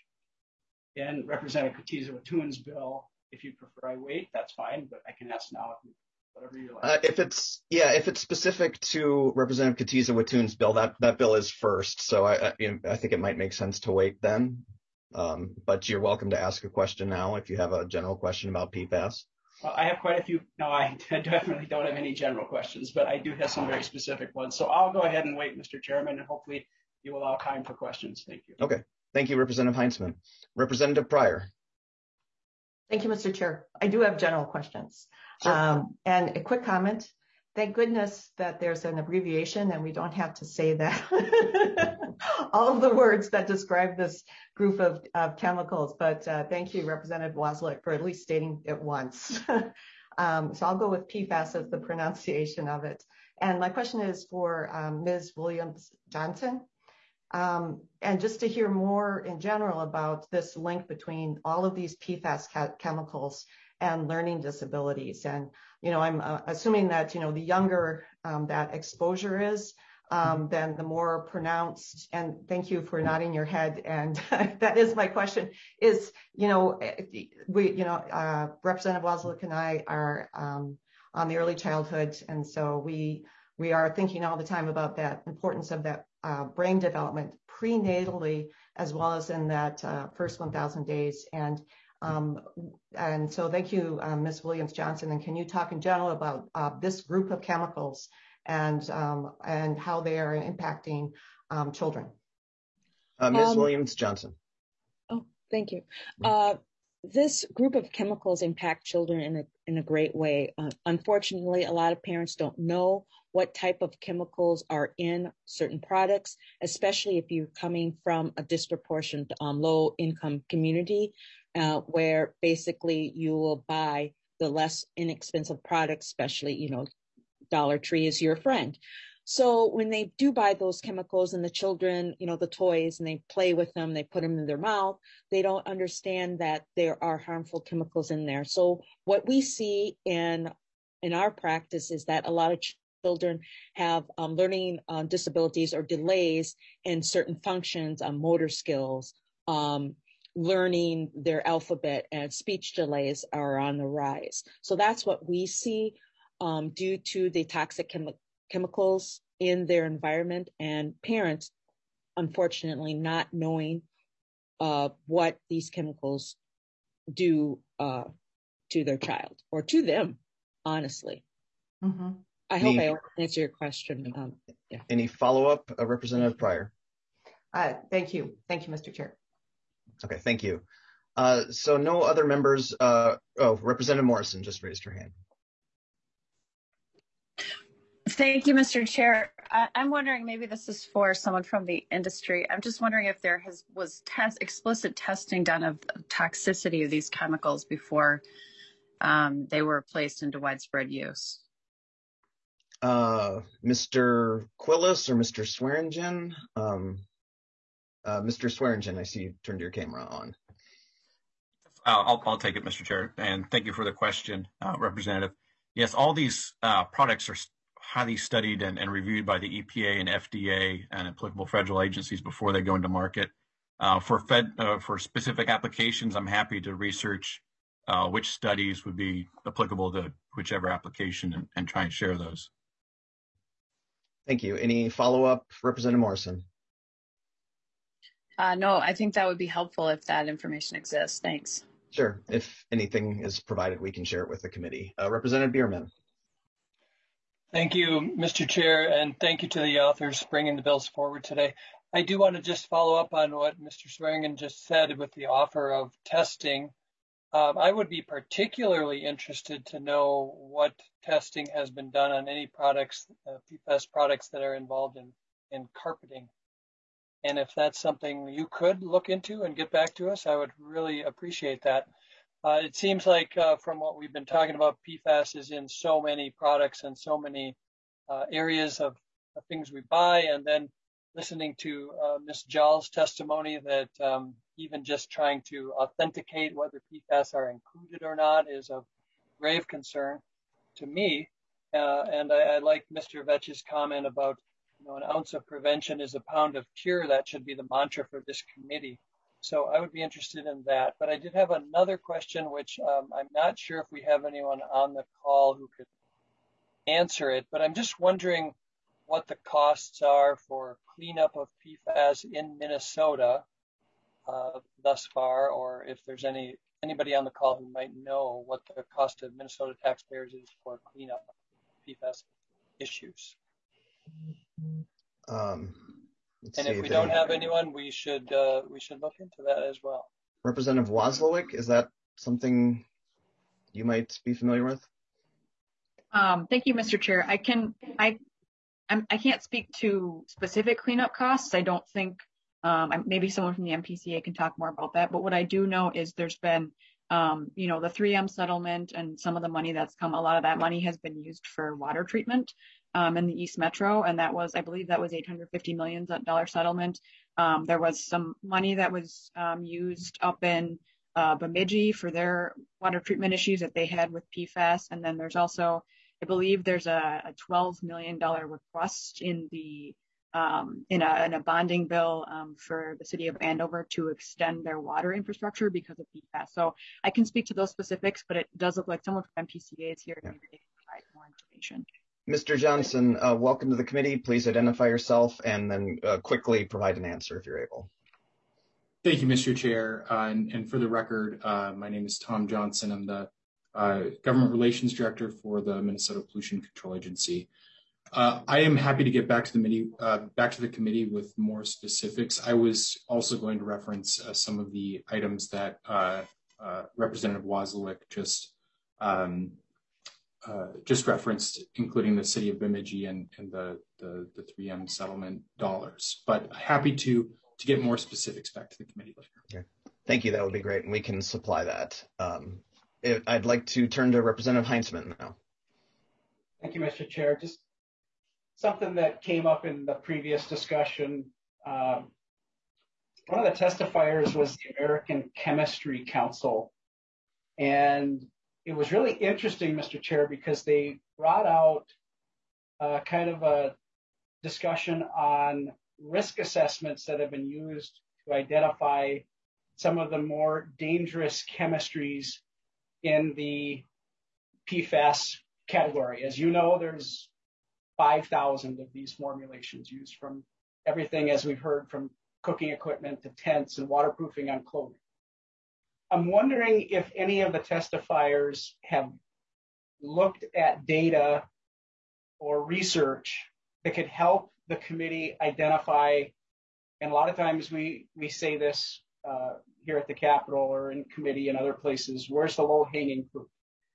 in Representative Katiza-Wattoon's bill. If you prefer I wait, that's fine, but I can ask now, whatever you like. Uh, if it's, yeah, if it's specific to Representative Katiza-Wattoon's bill, that, that bill is first. So I, I, you know, I think it might make sense to wait then. Um, but you're welcome to ask a question now if you have a general question about P FAS. Well, I have quite a few. No, I definitely don't have any general questions, but I do have some very specific ones. So I'll go ahead and wait, Mister Chairman, and hopefully you allow time for questions. Thank you. Okay. Thank you, Representative Heintzman. Representative Pryor. Thank you, Mister Chair. I do have general questions. Sure. Um, and a quick comment. Thank goodness that there's an abbreviation and we don't have to say that all of the words that describe this group of, of chemicals. But uh, thank you, Representative Wozlik, for at least stating it once. um, so I'll go with P FAS as the pronunciation of it. And my question is for um, Miz Williams-Johnson. Um, and just to hear more in general about this link between all of these P FAS chemicals and learning disabilities. And, you know, I'm uh, assuming that, you know, the younger um, that exposure is, um, then the more pronounced, and thank you for nodding your head. And that is my question is, you know, we, you know, uh, Representative Wozlik and I are um, on the early childhood. And so we, we are thinking all the time about that importance of that uh, brain development prenatally, as well as in that uh, first one thousand days. And Um, and so thank you, um, Miz Williams-Johnson. And can you talk in general about uh, this group of chemicals and um, and how they are impacting um, children? Uh, Miz Um, Williams-Johnson. Oh, thank you. Uh, this group of chemicals impact children in a in a great way. Uh, unfortunately, a lot of parents don't know what type of chemicals are in certain products, especially if you're coming from a disproportionate um, low-income community, uh, where basically you will buy the less inexpensive products, especially, you know, Dollar Tree is your friend. So when they do buy those chemicals and the children, you know, the toys, and they play with them, they put them in their mouth, they don't understand that there are harmful chemicals in there. So what we see in in our practice is that a lot of children have um, learning uh, disabilities or delays in certain functions, um, motor skills, um, learning their alphabet, and speech delays are on the rise. So that's what we see um, due to the toxic chemicals chemicals in their environment, and parents, unfortunately, not knowing uh, what these chemicals do uh, to their child or to them, honestly. Mm-hmm. I hope any, I answer your question. Um, yeah. Any follow-up, uh, Representative Pryor? Uh, thank you. Thank you, Mister Chair. Okay, thank you. Uh, so no other members. Uh, oh, Representative Morrison just raised her hand. Thank you, Mister Chair. I, I'm wondering, maybe this is for someone from the industry. I'm just wondering if there has was test, explicit testing done of toxicity of these chemicals before um, they were placed into widespread use. Uh, Mister Quillis or Mister Swearingen? Um, uh, Mister Swearingen, I see you turned your camera on. Uh, I'll, I'll take it, Mister Chair, and thank you for the question, uh, Representative. Yes, all these uh, products are highly studied and, and reviewed by the E P A and F D A and applicable federal agencies before they go into market. Uh, for Fed, uh, for specific applications, I'm happy to research uh, which studies would be applicable to whichever application and, and try and share those. Thank you. Any follow-up, Representative Morrison? Uh, no, I think that would be helpful if that information exists. Thanks. Sure. If anything is provided, we can share it with the committee. Uh, Representative Bierman. Thank you, Mister Chair, and thank you to the authors bringing the bills forward today. I do want to just follow up on what Mister Swearingen just said with the offer of testing. Um, I would be particularly interested to know what testing has been done on any products, uh, P FAS products that are involved in, in carpeting. And if that's something you could look into and get back to us, I would really appreciate that. Uh, it seems like uh, from what we've been talking about, P FAS is in so many products and so many uh, areas of, of things we buy. And then listening to uh, Miz Jall's testimony that um, even just trying to authenticate whether P FAS are included or not is of grave concern to me. Uh, and I, I like Mister Vetch's comment about, you know, an ounce of prevention is a pound of cure. That should be the mantra for this committee. So I would be interested in that. But I did have another question, which um, I'm not sure if we have anyone on the call who could answer it. But I'm just wondering what the costs are for cleanup of P FAS in Minnesota uh, thus far, or if there's any anybody on the call who might know what the cost of Minnesota taxpayers is for cleanup of P FAS issues. Um, and if we don't have anyone, we should uh, we should look into that as well. Representative Wozlowick, is that something you might be familiar with? Um, thank you, Mister Chair. I can I I'm, I can't speak to specific cleanup costs. I don't think um, maybe someone from the M P C A can talk more about that. But what I do know is there's been um, you know the three M settlement and some of the money that's come. A lot of that money has been used for water treatment. Um, in the East Metro, and that was, I believe that was eight hundred fifty million dollars settlement. Um, there was some money that was um, used up in uh, Bemidji for their water treatment issues that they had with P FAS, and then there's also, I believe there's a, a twelve million dollars request in the um, in, a, in a bonding bill um, for the city of Andover to extend their water infrastructure because of P FAS. So I can speak to those specifics, but it does look like someone from M P C A is here. Yeah. Maybe they can provide more information. Mister Johnson, uh, welcome to the committee. Please identify yourself and then uh, quickly provide an answer if you're able. Thank you, Mister Chair. Uh, and, and for the record, uh, my name is Tom Johnson. I'm the uh, Government Relations Director for the Minnesota Pollution Control Agency. Uh, I am happy to get back to the committee, uh, back to the committee with more specifics. I was also going to reference uh, some of the items that uh, uh, Representative Wozlowick just um, Uh, just referenced, including the city of Bemidji and, and the, the, the three M settlement dollars. But happy to to get more specifics back to the committee later. Okay. Thank you. That would be great, and we can supply that. Um, it, I'd like to turn to Representative Heinzman now. Thank you, Mister Chair. Just something that came up in the previous discussion. Um, one of the testifiers was the American Chemistry Council, and it was really interesting, Mister Chair, because they brought out uh, kind of a discussion on risk assessments that have been used to identify some of the more dangerous chemistries in the P FAS category. As you know, there's five thousand of these formulations used, from everything, as we've heard, from cooking equipment to tents and waterproofing on clothing. I'm wondering if any of the testifiers have looked at data or research that could help the committee identify, and a lot of times we, we say this uh, here at the Capitol or in committee and other places, where's the low-hanging fruit?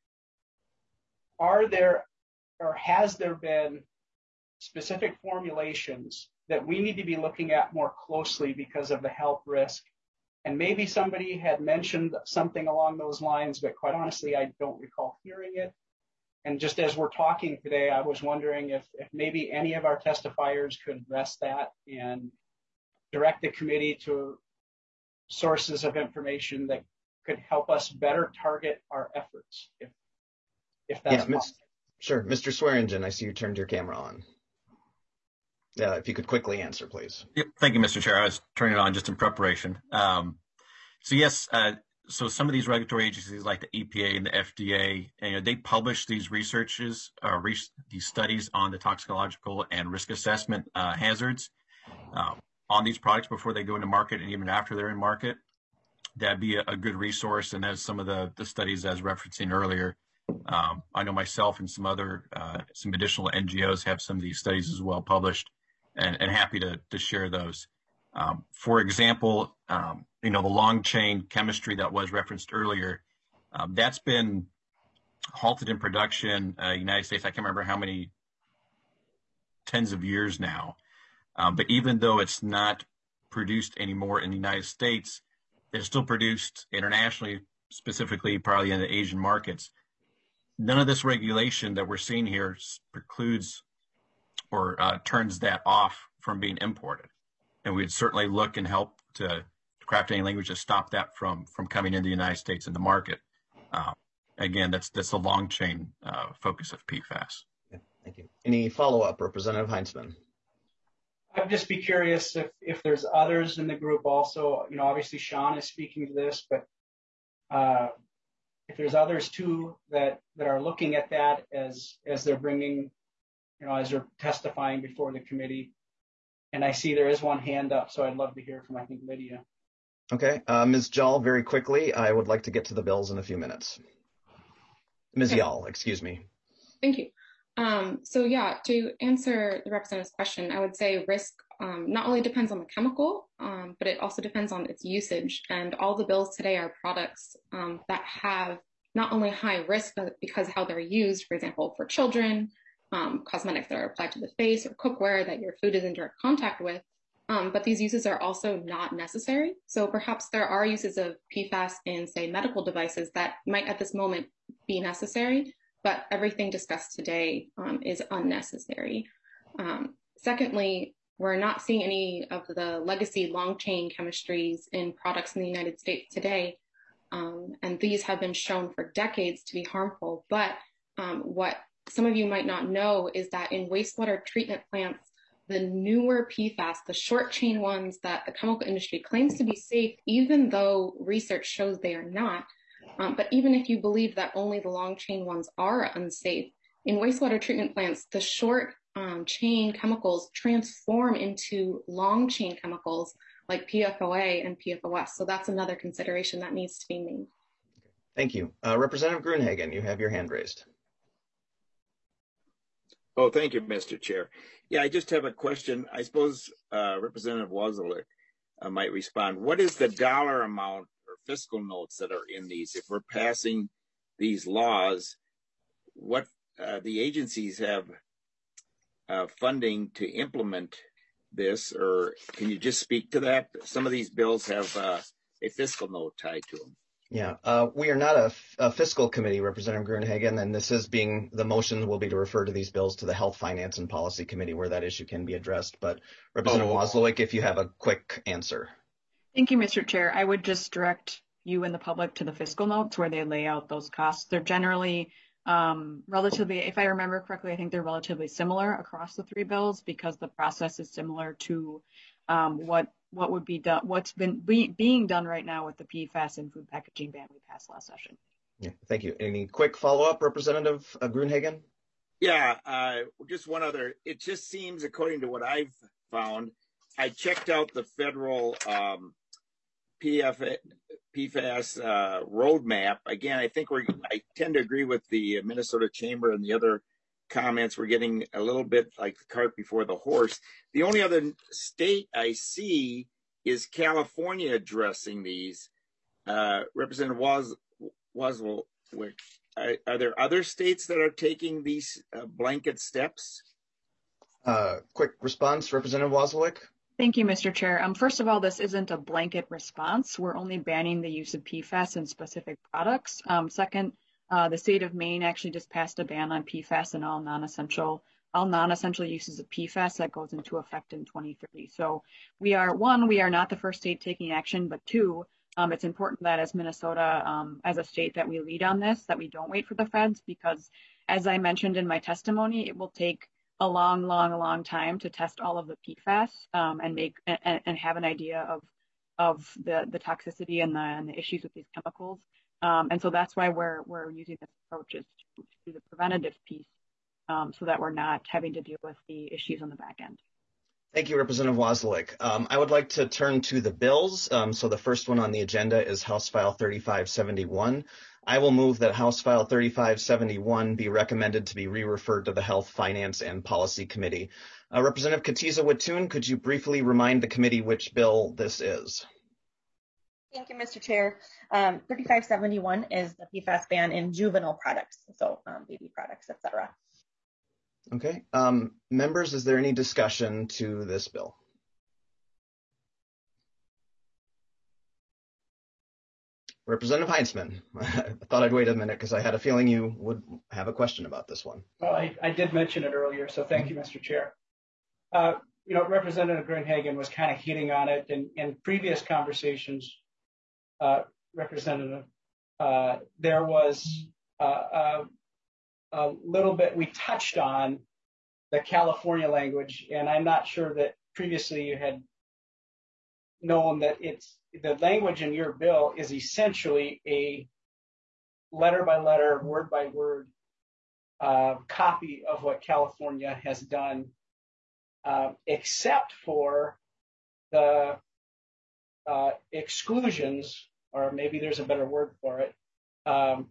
Are there, or has there been specific formulations that we need to be looking at more closely because of the health risk? And maybe somebody had mentioned something along those lines, but quite honestly, I don't recall hearing it. And just as we're talking today, I was wondering if, if maybe any of our testifiers could address that and direct the committee to sources of information that could help us better target our efforts, if, if that's yeah, possible. Sure. Mister Swearingen, I see you turned your camera on. Yeah, if you could quickly answer, please. Yep. Thank you, Mister Chair. I was turning it on just in preparation. Um, so yes, uh, so some of these regulatory agencies like the E P A and the F D A, you know, they publish these researches, uh, re these studies on the toxicological and risk assessment uh, hazards uh, on these products before they go into market and even after they're in market. That'd be a, a good resource. And as some of the, the studies I was referencing earlier, um, I know myself and some other, uh, some additional N G Os have some of these studies as well published, and, and happy to, to share those. Um, for example, um, you know, the long chain chemistry that was referenced earlier, um, that's been halted in production, uh, United States, I can't remember how many tens of years now. Um, but even though it's not produced anymore in the United States, it's still produced internationally, specifically probably in the Asian markets. None of this regulation that we're seeing here precludes or uh, turns that off from being imported. And we'd certainly look and help to craft any language to stop that from, from coming into the United States in the market. Uh, again, that's, that's the long chain uh, focus of P FAS. Yeah, thank you. Any follow-up, Representative Heinzman? I'd just be curious if, if there's others in the group also. You know, obviously Sean is speaking to this, but uh, if there's others too that, that are looking at that as, as they're bringing, you know, as they're testifying before the committee. And I see there is one hand up, so I'd love to hear from, I think, Lydia. Okay, uh, Miz Jall, very quickly, I would like to get to the bills in a few minutes. Miz Okay. Yall, excuse me. Thank you. Um, so yeah, to answer the representative's question, I would say risk um, not only depends on the chemical, um, but it also depends on its usage. And all the bills today are products um, that have not only high risk, but because how they're used, for example, for children, um, cosmetics that are applied to the face, or cookware that your food is in direct contact with. Um, but these uses are also not necessary. So perhaps there are uses of P FAS in, say, medical devices that might at this moment be necessary, but everything discussed today um, is unnecessary. Um, secondly, we're not seeing any of the legacy long chain chemistries in products in the United States today. Um, and these have been shown for decades to be harmful. But um, what some of you might not know is that in wastewater treatment plants, the newer P FAS, the short chain ones that the chemical industry claims to be safe, even though research shows they are not. Um, but even if you believe that only the long chain ones are unsafe, in wastewater treatment plants, the short um, chain chemicals transform into long chain chemicals like P F O A and P F O S. So that's another consideration that needs to be made. Thank you. Uh, Representative Gruenhagen, you have your hand raised. Oh, thank you, Mister Chair. Yeah, I just have a question. I suppose uh, Representative Wozniak uh, might respond. What is the dollar amount or fiscal notes that are in these? If we're passing these laws, what uh, the agencies have uh, funding to implement this, or can you just speak to that? Some of these bills have uh, a fiscal note tied to them. Yeah, uh, we are not a, a fiscal committee, Representative Gruenhagen, and this is being, the motion will be to refer to these bills to the Health, Finance, and Policy Committee where that issue can be addressed. But Representative oh. Wozniak, if you have a quick answer. Thank you, Mister Chair. I would just direct you and the public to the fiscal notes where they lay out those costs. They're generally um, relatively, if I remember correctly, I think they're relatively similar across the three bills because the process is similar to um, what what would be done, what's been be, being done right now with the P FAS and food packaging ban we passed last session. Yeah, thank you. Any quick follow-up, Representative uh, Gruenhagen? Yeah, uh, just one other. It just seems, according to what I've found, I checked out the federal um, P F, P FAS uh, roadmap. Again, I think we're, I tend to agree with the Minnesota Chamber and the other comments. We're getting a little bit like the cart before the horse. The only other state I see is California addressing these. Uh, Representative Was, Waswick, are, are there other states that are taking these uh, blanket steps? Uh, quick response, Representative Waswick. Thank you, Mister Chair. Um, first of all, this isn't a blanket response. We're only banning the use of P FAS in specific products. Um, second, uh, the state of Maine actually just passed a ban on P FAS and all non-essential all non-essential uses of P FAS that goes into effect in twenty thirty. So we are, one, we are not the first state taking action, but two, um, it's important that as Minnesota, um, as a state, that we lead on this, that we don't wait for the feds, because as I mentioned in my testimony, it will take a long, long, long time to test all of the P FAS um, and make and, and have an idea of of the the toxicity and the, and the issues with these chemicals. Um, and so that's why we're we're using this approach is to, to do the preventative piece, um, so that we're not having to deal with the issues on the back end. Thank you, Representative Waswick. Um, I would like to turn to the bills. Um, so the first one on the agenda is House File thirty-five seventy-one. I will move that House File thirty-five seventy-one be recommended to be re-referred to the Health, Finance, and Policy Committee. Uh, Representative Katiza-Witthuhn, could you briefly remind the committee which bill this is? Thank you, Mister Chair. Um, thirty-five seventy-one is the P FAS ban in juvenile products, so um, baby products, et cetera. Okay. Um, members, is there any discussion to this bill? Representative Heintzman, I thought I'd wait a minute because I had a feeling you would have a question about this one. Well, I, I did mention it earlier, so thank you, Mister Chair. Uh, you know, Representative Gruenhagen was kind of hitting on it in, in previous conversations, uh, Representative. Uh, there was uh, uh, a little bit, we touched on the California language, and I'm not sure that previously you had known that it's the language in your bill is essentially a letter by letter, word by word uh, copy of what California has done, uh, except for the uh, exclusions, or maybe there's a better word for it. Um,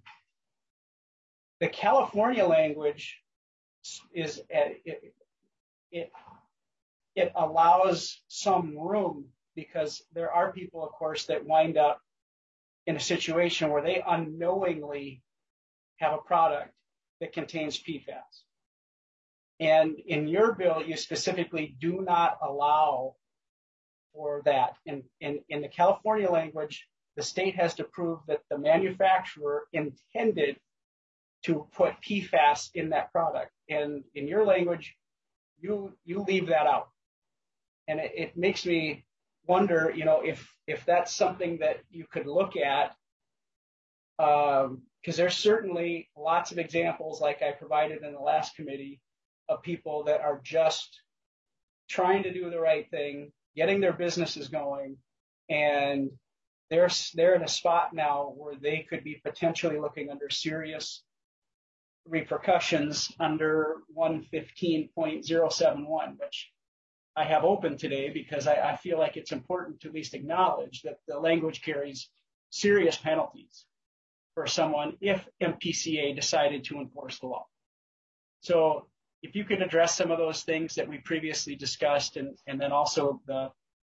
the California language is it, it it allows some room, because there are people, of course, that wind up in a situation where they unknowingly have a product that contains P FAS. And in your bill, you specifically do not allow for that. In, in, in the California language, the state has to prove that the manufacturer intended to put P FAS in that product. And in your language, you you leave that out. And it, it makes me wonder, you know, if if that's something that you could look at, because um, there's certainly lots of examples, like I provided in the last committee, of people that are just trying to do the right thing, getting their businesses going, and they're they're in a spot now where they could be potentially looking under serious repercussions under one fifteen point oh seven one, which I have open today because I, I feel like it's important to at least acknowledge that the language carries serious penalties for someone if M P C A decided to enforce the law. So if you could address some of those things that we previously discussed, and, and then also the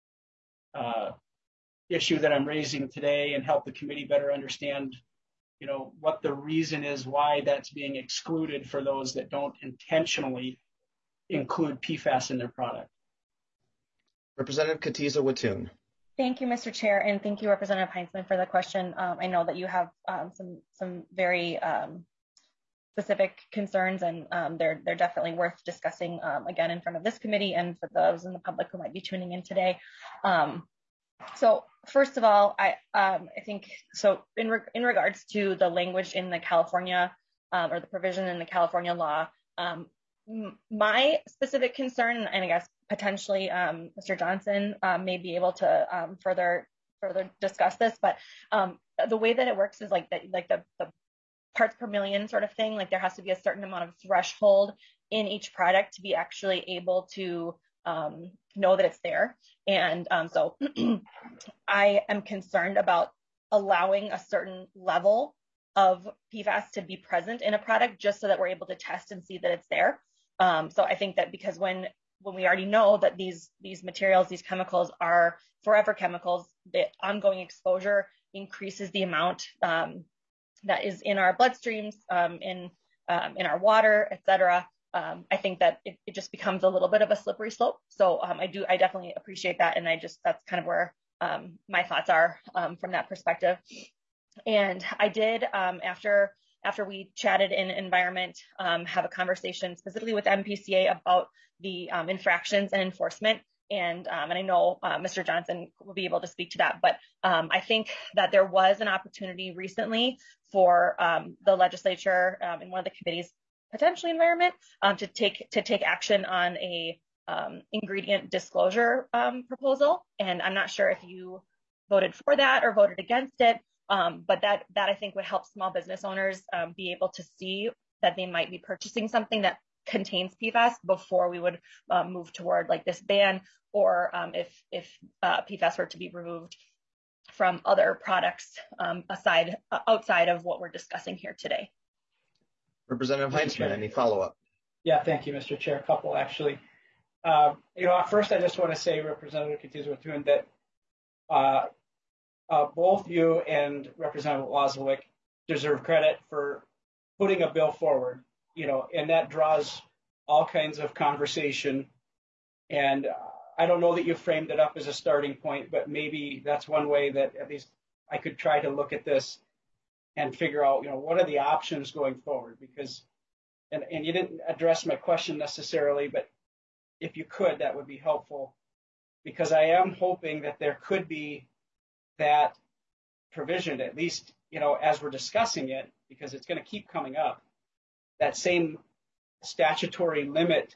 uh, issue that I'm raising today, and help the committee better understand, you know, what the reason is why that's being excluded for those that don't intentionally include P FAS in their product. Representative Katiza-Witthuhn. Thank you, Mister Chair, and thank you, Representative Heintzman, for the question. Um, I know that you have um, some some very um, specific concerns, and um, they're they're definitely worth discussing um, again in front of this committee and for those in the public who might be tuning in today. Um, so first of all, I um, I think so in re in regards to the language in the California um, or the provision in the California law. Um, My specific concern, and I guess potentially um, Mister Johnson um, may be able to um, further further discuss this, but um, the way that it works is like that, like the, the parts per million sort of thing. Like there has to be a certain amount of threshold in each product to be actually able to um, know that it's there. And um, so I am concerned about allowing a certain level of P FAS to be present in a product just so that we're able to test and see that it's there. Um, so I think that because when when we already know that these these materials, these chemicals are forever chemicals, the ongoing exposure increases the amount um, that is in our bloodstreams, um, in um, in our water, et cetera. Um, I think that it, it just becomes a little bit of a slippery slope. So um, I do, I definitely appreciate that, and I just that's kind of where um, my thoughts are um, from that perspective. And I did um, after after we chatted in environment, um, have a conversation specifically with M P C A about the um, infractions and enforcement. And, um, and I know uh, Mister Johnson will be able to speak to that, but um, I think that there was an opportunity recently for um, the legislature um, in one of the committees, potentially environment, um, to take to take action on a um, ingredient disclosure um, proposal. And I'm not sure if you voted for that or voted against it, um, but that that I think would help small business owners um, be able to see that they might be purchasing something that contains P FAS before we would um, move toward like this ban, or um, if if uh, P FAS were to be removed from other products um, aside uh, outside of what we're discussing here today. Representative Heinzman, any follow-up? Yeah, thank you, Mister Chair. A couple actually. Uh, you know, first I just want to say, Representative Katiza-Wittoon, that uh, uh, both you and Representative Wozniak deserve credit for putting a bill forward. You know, and that draws all kinds of conversation. And uh, I don't know that you framed it up as a starting point, but maybe that's one way that at least I could try to look at this and figure out, you know, what are the options going forward? Because, and, and you didn't address my question necessarily, but if you could, that would be helpful. Because I am hoping that there could be that provision, at least, you know, as we're discussing it, because it's going to keep coming up, that same statutory limit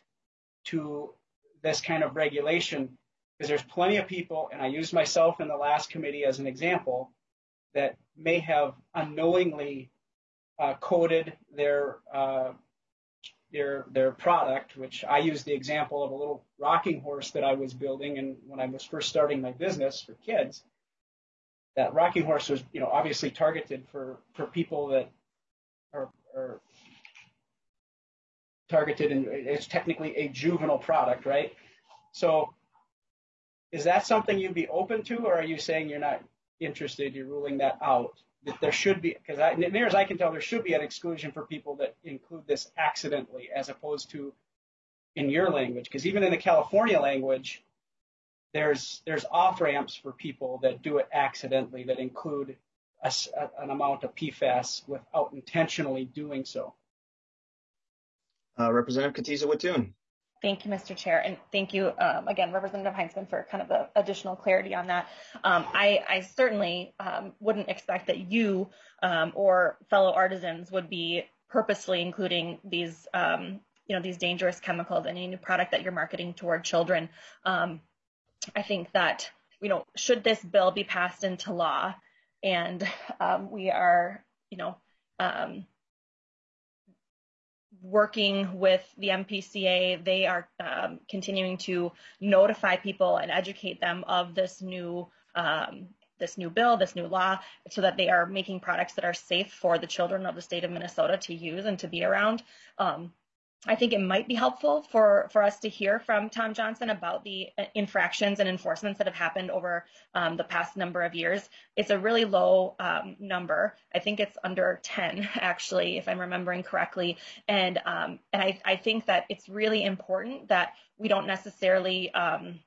to this kind of regulation, because there's plenty of people, and I used myself in the last committee as an example, that may have unknowingly uh, coded their, uh, their, their product, which I used the example of a little rocking horse that I was building, and when I was first starting my business for kids, that rocking horse was, you know, obviously targeted for, for people that are, are targeted, and it's technically a juvenile product, right? So is that something you'd be open to, or are you saying you're not interested, you're ruling that out? That there should be, because near as I can tell, there should be an exclusion for people that include this accidentally, as opposed to in your language, because even in the California language, there's there's off-ramps for people that do it accidentally, that include a, an amount of P FAS without intentionally doing so. Uh, Representative Katiza-Wittoon. Thank you, Mister Chair, and thank you um, again, Representative Heinzman, for kind of the additional clarity on that. Um, I, I certainly um, wouldn't expect that you um, or fellow artisans would be purposely including these, um, you know, these dangerous chemicals in any new product that you're marketing toward children. Um, I think that, you know, should this bill be passed into law, and um, we are, you know, um, working with the M P C A, they are um, continuing to notify people and educate them of this new um, this new bill, this new law, so that they are making products that are safe for the children of the state of Minnesota to use and to be around. Um, I think it might be helpful for, for us to hear from Tom Johnson about the infractions and enforcements that have happened over um, the past number of years. It's a really low um, number. I think it's under ten, actually, if I'm remembering correctly. And um, and I, I think that it's really important that we don't necessarily um,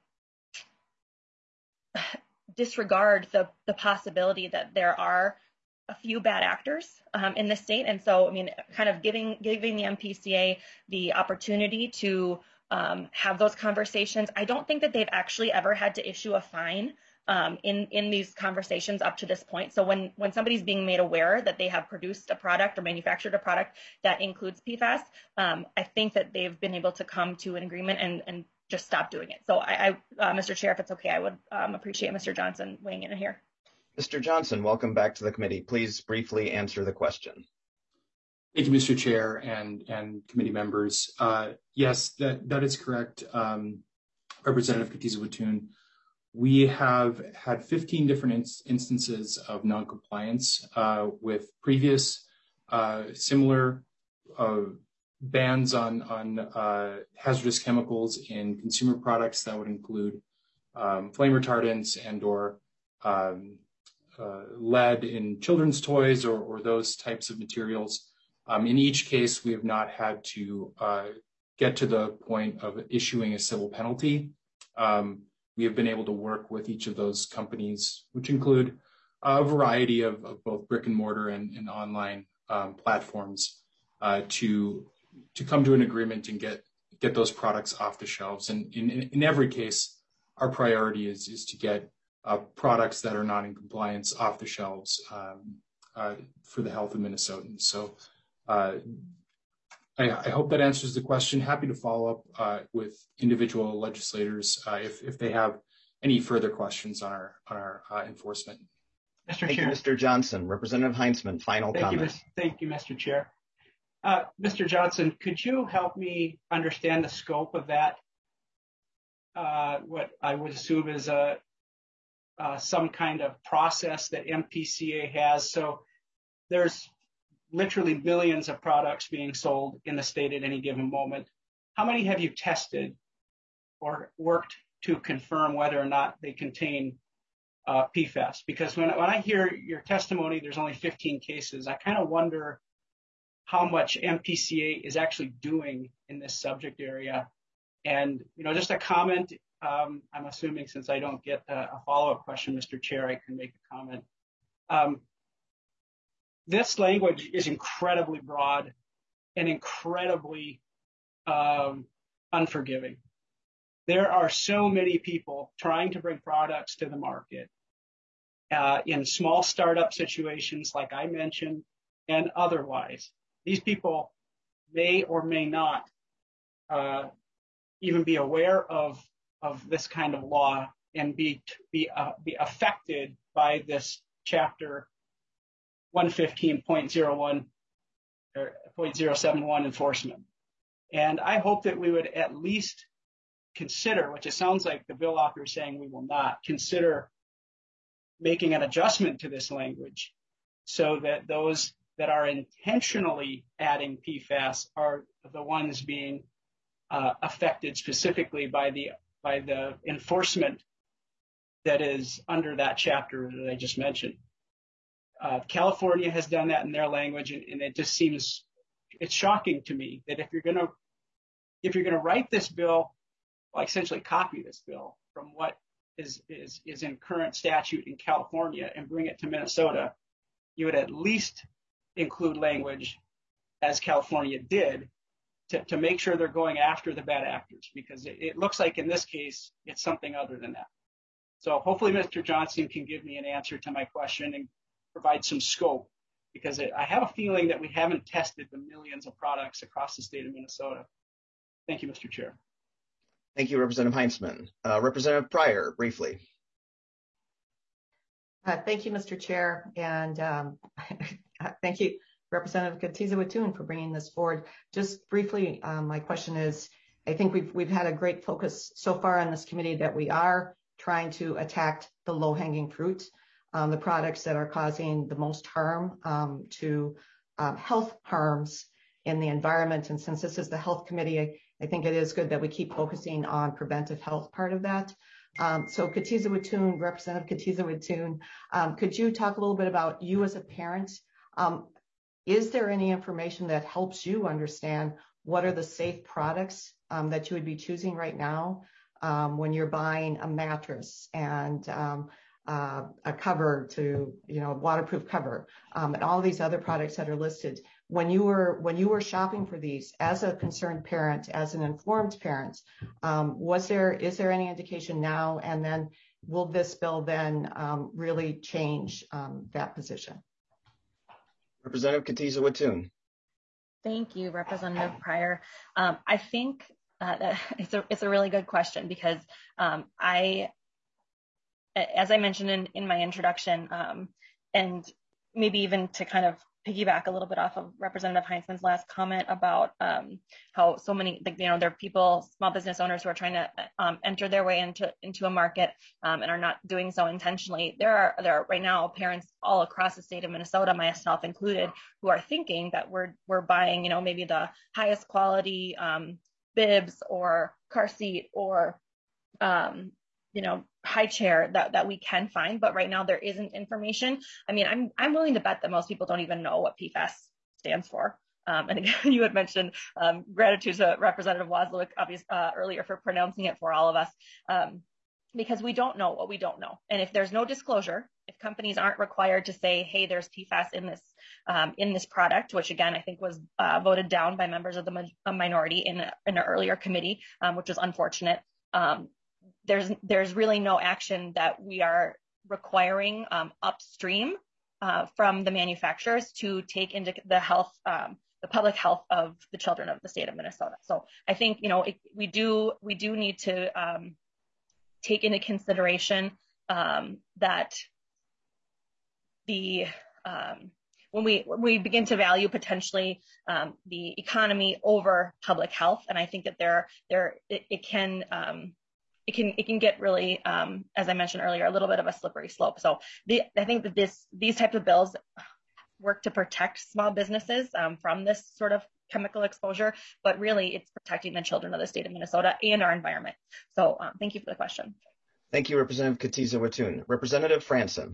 disregard the, the possibility that there are a few bad actors um, in the state. And so, I mean, kind of giving giving the M P C A the opportunity to um, have those conversations. I don't think that they've actually ever had to issue a fine um, in, in these conversations up to this point. So when, when somebody's being made aware that they have produced a product or manufactured a product that includes P FAS, um, I think that they've been able to come to an agreement and, and just stop doing it. So I, I uh, Mister Chair, if it's okay, I would um, appreciate Mister Johnson weighing in here. Mister Johnson, welcome back to the committee. Please briefly answer the question. Thank you, Mister Chair and, and committee members. Uh, yes, that, that is correct. Um, Representative Katiza-Watoon, we have had fifteen different ins- instances of noncompliance uh, with previous uh, similar uh, bans on, on uh, hazardous chemicals in consumer products that would include um, flame retardants and or um, uh, lead in children's toys or, or those types of materials. Um, in each case, we have not had to uh, get to the point of issuing a civil penalty. Um, we have been able to work with each of those companies, which include a variety of, of both brick and mortar and, and online um, platforms uh, to, to come to an agreement and get, get those products off the shelves. And in, in, in every case, our priority is, is to get uh, products that are not in compliance off the shelves um, uh, for the health of Minnesotans. So uh, I, I hope that answers the question. Happy to follow up uh, with individual legislators uh, if, if they have any further questions on our, on our uh, enforcement. Mister Thank Chair. you, Mister Johnson. Representative Heinzman, final Thank comment. You, thank you, Mister Chair. Uh, Mister Johnson, could you help me understand the scope of that? Uh, what I would assume is a uh, some kind of process that M P C A has. So there's literally billions of products being sold in the state at any given moment. How many have you tested or worked to confirm whether or not they contain uh, P FAS? Because when, when I hear your testimony, there's only fifteen cases. I kind of wonder how much M P C A is actually doing in this subject area. And, you know, just a comment, um, I'm assuming since I don't get a, a follow-up question, Mister Chair, I can make a comment. Um, This language is incredibly broad and incredibly um, unforgiving. There are so many people trying to bring products to the market uh, in small startup situations, like I mentioned, and otherwise. These people may or may not uh, even be aware of, of this kind of law and be, be, uh, be affected by this chapter one fifteen point oh one or point oh seven one enforcement. And I hope that we would at least consider, which it sounds like the bill author is saying we will not, consider making an adjustment to this language so that those that are intentionally adding P FAS are the ones being uh, affected specifically by the by the enforcement that is under that chapter that I just mentioned. Uh, California has done that in their language, and, and it just seems it's shocking to me that if you're going to if you're going to write this bill, well, essentially copy this bill from what is is is in current statute in California and bring it to Minnesota, you would at least include language, as California did, to, to make sure they're going after the bad actors, because it, it looks like in this case it's something other than that. So hopefully Mister Johnson can give me an answer to my question and provide some scope, because it, I have a feeling that we haven't tested the millions of products across the state of Minnesota. Thank you, Mister Chair. Thank you, Representative Heinzman. Uh, Representative Pryor, briefly. Uh, thank you, Mister Chair, and um, thank you, Representative Katiza-Watoon, for bringing this forward. Just briefly, um, my question is, I think we've we've had a great focus so far on this committee that we are trying to attack the low-hanging fruit, um, the products that are causing the most harm um, to um, health harms in the environment. And since this is the health committee, I, I think it is good that we keep focusing on preventive health part of that. Um, so Katiza-Watoon, Representative Katiza-Watoon, um, could you talk a little bit about you as a parent? Um, is there any information that helps you understand what are the safe products um, that you would be choosing right now um, when you're buying a mattress and um, uh, a cover to, you know, waterproof cover um, and all these other products that are listed? When you were when you were shopping for these, as a concerned parent, as an informed parent, um, was there is there any indication now? And then will this bill then um, really change um, that position? Representative Katiza-Watoon. Thank you, Representative Pryor. Um, I think uh, that it's a it's a really good question, because um, I, as I mentioned in, in my introduction, um, and maybe even to kind of piggyback a little bit off of Representative Heinzman's last comment about um, how so many, like, you know, there are people, small business owners who are trying to um, enter their way into into a market um, and are not doing so intentionally. There are there are right now parents all across the state of Minnesota, myself included, who are thinking that we're we're buying, you know, maybe the highest quality um, bibs or car seat or um, you know, high chair that, that we can find, but right now there isn't information. I mean, I'm I'm willing to bet that most people don't even know what P FAS stands for. Um, and again, you had mentioned um, gratitude to Representative Wozliak obviously uh, earlier for pronouncing it for all of us, um, because we don't know what we don't know. And if there's no disclosure, if companies aren't required to say, hey, there's P FAS in this um, in this product, which again I think was uh, voted down by members of the ma- minority in, a, in an earlier committee, um, which was unfortunate. Um, There's there's really no action that we are requiring um, upstream uh, from the manufacturers to take into the health, um, the public health of the children of the state of Minnesota. So I think, you know, it, we do we do need to um, take into consideration um, that the um, when we when we begin to value potentially um, the economy over public health, and I think that there there it, it can. Um, It can it can get really, um, as I mentioned earlier, a little bit of a slippery slope. So the, I think that this these types of bills work to protect small businesses um, from this sort of chemical exposure, but really it's protecting the children of the state of Minnesota and our environment. So um, thank you for the question. Thank you, Representative Katiza-Witthuhn. Representative Franson.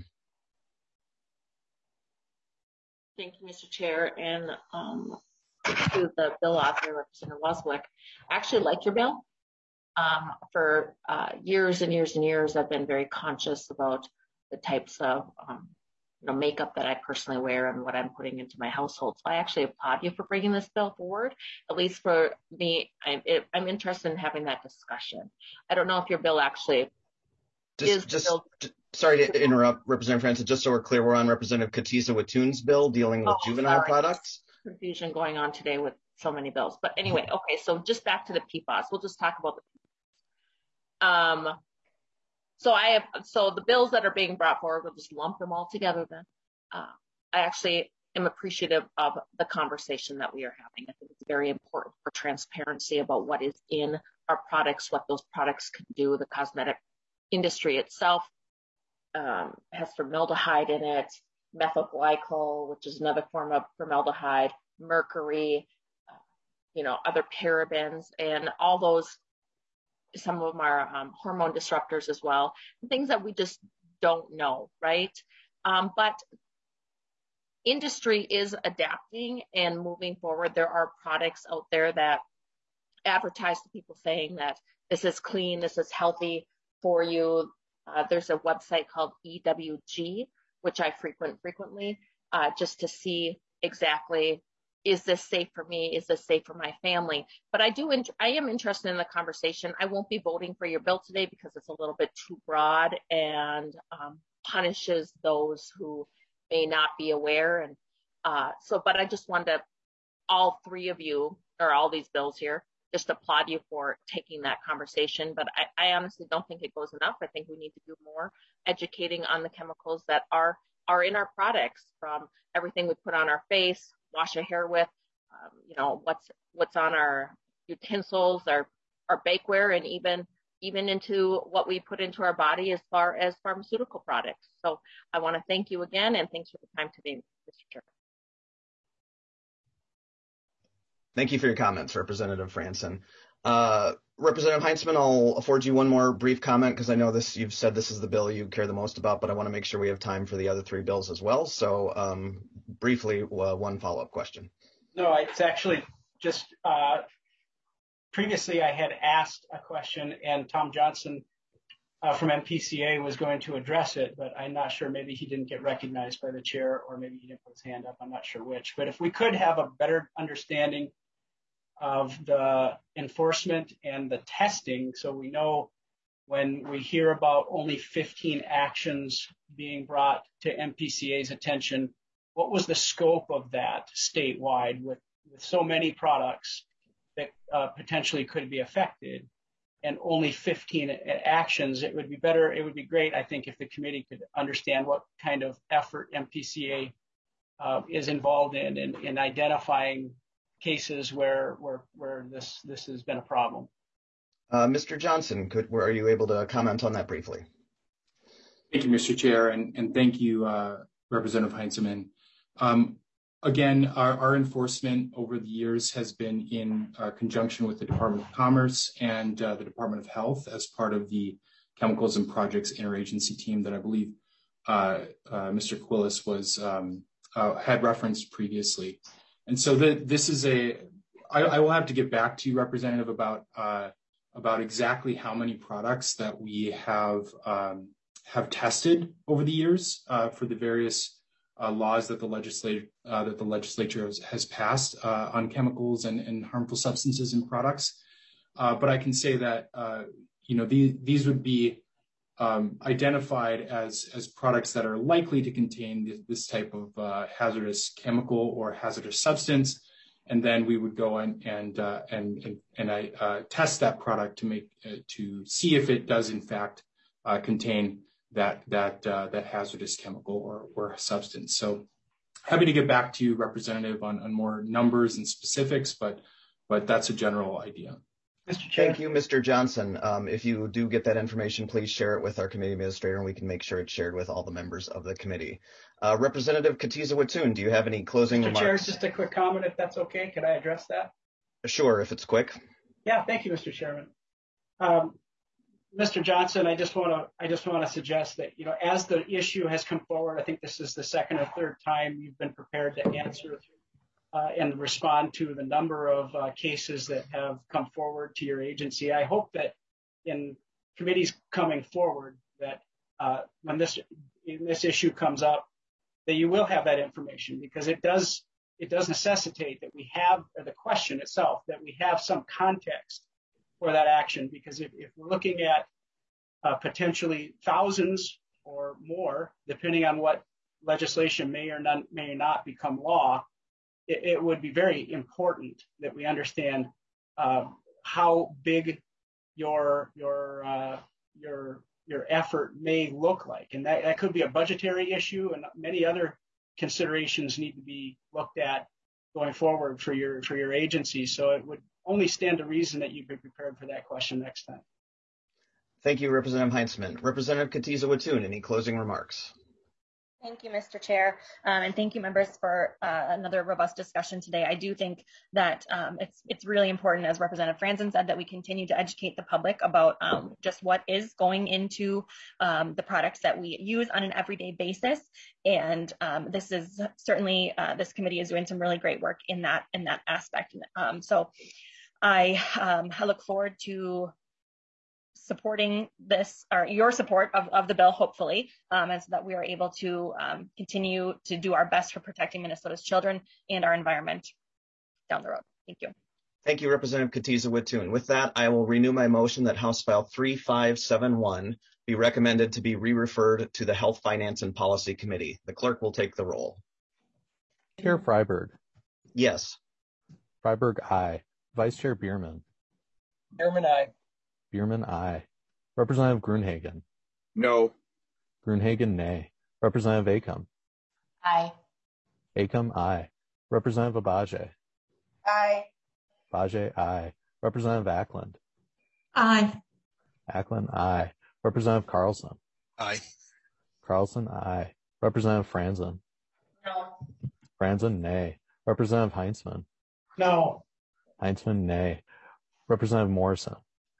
Thank you, Mister Chair, and um, to the bill author, Representative Wozliak. I actually like your bill. Um, for uh, years and years and years, I've been very conscious about the types of um, you know, makeup that I personally wear and what I'm putting into my household. So I actually applaud you for bringing this bill forward. At least for me, I'm, it, I'm interested in having that discussion. I don't know if your bill actually just, is just, bill- just sorry to interrupt, Representative Franson. Just so we're clear, we're on Representative Katiza-Witthuhn's bill dealing with oh, juvenile sorry. products. Confusion going on today with so many bills. But anyway, okay, so just back to the P FAS. We'll just talk about the Um, so I have, so the bills that are being brought forward, we'll just lump them all together then. Uh, I actually am appreciative of the conversation that we are having. I think it's very important for transparency about what is in our products, what those products can do. The cosmetic industry itself um, has formaldehyde in it, methyl glycol, which is another form of formaldehyde, mercury, uh, you know, other parabens, and all those. Some of them are um, hormone disruptors as well, things that we just don't know, right? Um, but industry is adapting and moving forward. There are products out there that advertise to people saying that this is clean, this is healthy for you. Uh, there's a website called E W G, which I frequent frequently, uh, just to see exactly, is this safe for me? Is this safe for my family? But I do, I am interested in the conversation. I won't be voting for your bill today because it's a little bit too broad and um, punishes those who may not be aware. And uh, so, but I just wanted to, all three of you, or all these bills here, just applaud you for taking that conversation. But I, I honestly don't think it goes enough. I think we need to do more educating on the chemicals that are, are in our products, from everything we put on our face, wash our hair with, um, you know, what's what's on our utensils, our our bakeware, and even even into what we put into our body as far as pharmaceutical products. So I want to thank you again, and thanks for the time today, Mister Chair. Thank you for your comments, Representative Franson. Uh, Representative Heinzman, I'll afford you one more brief comment because I know this. You've said this is the bill you care the most about, but I want to make sure we have time for the other three bills as well. So um, briefly, uh, one follow-up question. No, it's actually just uh, previously I had asked a question, and Tom Johnson uh, from M P C A was going to address it, but I'm not sure. Maybe he didn't get recognized by the chair, or maybe he didn't put his hand up. I'm not sure which. But if we could have a better understanding of the enforcement and the testing, so we know when we hear about only fifteen actions being brought to M P C A's attention, what was the scope of that statewide with, with so many products that uh, potentially could be affected, and only fifteen actions? It would be better, it would be great, I think, if the committee could understand what kind of effort M P C A uh, is involved in, in, in identifying cases where, where, where this, this has been a problem. Uh, Mister Johnson, could, are you able to comment on that briefly? Thank you, Mister Chair, and, and thank you, uh, Representative Heinzelman. Um, again, our, our enforcement over the years has been in uh, conjunction with the Department of Commerce and uh, the Department of Health as part of the Chemicals and Projects Interagency Team that I believe uh, uh, Mister Quillis was um, uh, had referenced previously. And so the, this is a, I, I will have to get back to you, Representative, about uh, about exactly how many products that we have um, have tested over the years uh, for the various uh, laws that the legislature uh, that the legislature has, has passed uh, on chemicals and, and harmful substances in products. Uh, but I can say that uh, you know these these would be um, identified as as products that are likely to contain this, this type of uh, hazardous chemical or hazardous substance. And then we would go in and uh, and and, and I uh, test that product to make uh, to see if it does in fact uh, contain that that uh, that hazardous chemical or or substance. So happy to get back to you, Representative, on, on more numbers and specifics, but but that's a general idea. Mister Chair. Thank you, Mister Johnson. Um, if you do get that information, please share it with our committee administrator, and we can make sure it's shared with all the members of the committee. Uh, Representative Katiza-Wattoon, do you have any closing Mister remarks? Chair, just a quick comment, if that's okay. Can I address that? Sure, if it's quick. Yeah, thank you, Mister Chairman. Um, Mister Johnson, I just want to I just want to suggest that, you know, as the issue has come forward, I think this is the second or third time you've been prepared to answer uh, and respond to the number of uh, cases that have come forward to your agency. I hope that in committees coming forward, that uh, when this this issue comes up, that you will have that information, because it does it does necessitate that we have the question itself, that we have some context for that action. Because if, if we're looking at uh, potentially thousands or more, depending on what legislation may or not, may not become law, it, it would be very important that we understand uh, how big your your uh, your your effort may look like. And that, that could be a budgetary issue, and many other considerations need to be looked at going forward for your for your agency. So it would only stand to reason that you be prepared for that question next time. Thank you, Representative Heinzelman. Representative Katiza-Wattoon, any closing remarks? Thank you, Mister Chair, um, and thank you, members, for uh, another robust discussion today. I do think that um, it's it's really important, as Representative Franzen said, that we continue to educate the public about um, just what is going into um, the products that we use on an everyday basis. And um, this is certainly uh, this committee is doing some really great work in that in that aspect. Um, so I um, I look forward to supporting this, or your support of, of the bill, hopefully, um, and so that we are able to um, continue to do our best for protecting Minnesota's children and our environment down the road. Thank you. Thank you, Representative Katiza-Wattoon. With that, I will renew my motion that House File three five seven one be recommended to be re-referred to the Health, Finance, and Policy Committee. The clerk will take the roll. Chair Freiberg. Yes. Freiberg, aye. Vice Chair Bierman. Bierman, aye. Bierman, aye. Representative Gruenhagen. No. Gruenhagen, nay. Representative Acom. Aye. Acom, aye. Representative Abaje. Aye. Abaje, aye. Representative Ackland. Aye. Ackland, aye. Representative Carlson. Aye. Carlson, aye. Representative Franzen. No. Franzen, nay. Representative Heinzelman. No. Heinzelman, nay. Representative Morrison.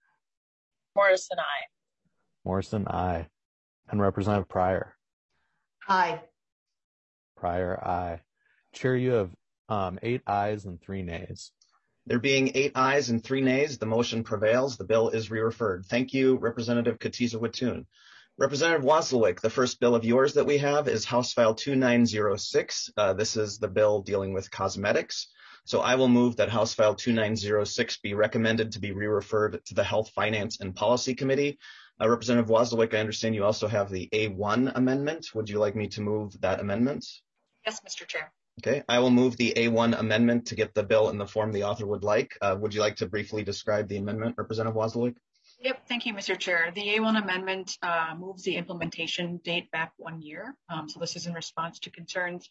Morrison, aye. Morrison, aye. And Representative Pryor. Aye. Pryor, aye. Chair, you have um, eight ayes and three nays. There being eight ayes and three nays, the motion prevails. The bill is re-referred. Thank you, Representative Katiza-Wattoon. Representative Wasilewicz, the first bill of yours that we have is House File two nine zero six. Uh, this is the bill dealing with cosmetics. So I will move that House File two nine zero six be recommended to be re-referred to the Health, Finance, and Policy Committee. Uh, Representative Wasilewicz, I understand you also have the A one amendment. Would you like me to move that amendment? Yes, Mister Chair. Okay, I will move the A one amendment to get the bill in the form the author would like. Uh, would you like to briefly describe the amendment, Representative Wasilewicz? Yep, thank you, Mister Chair. The A one amendment uh, moves the implementation date back one year. Um, so this is in response to concerns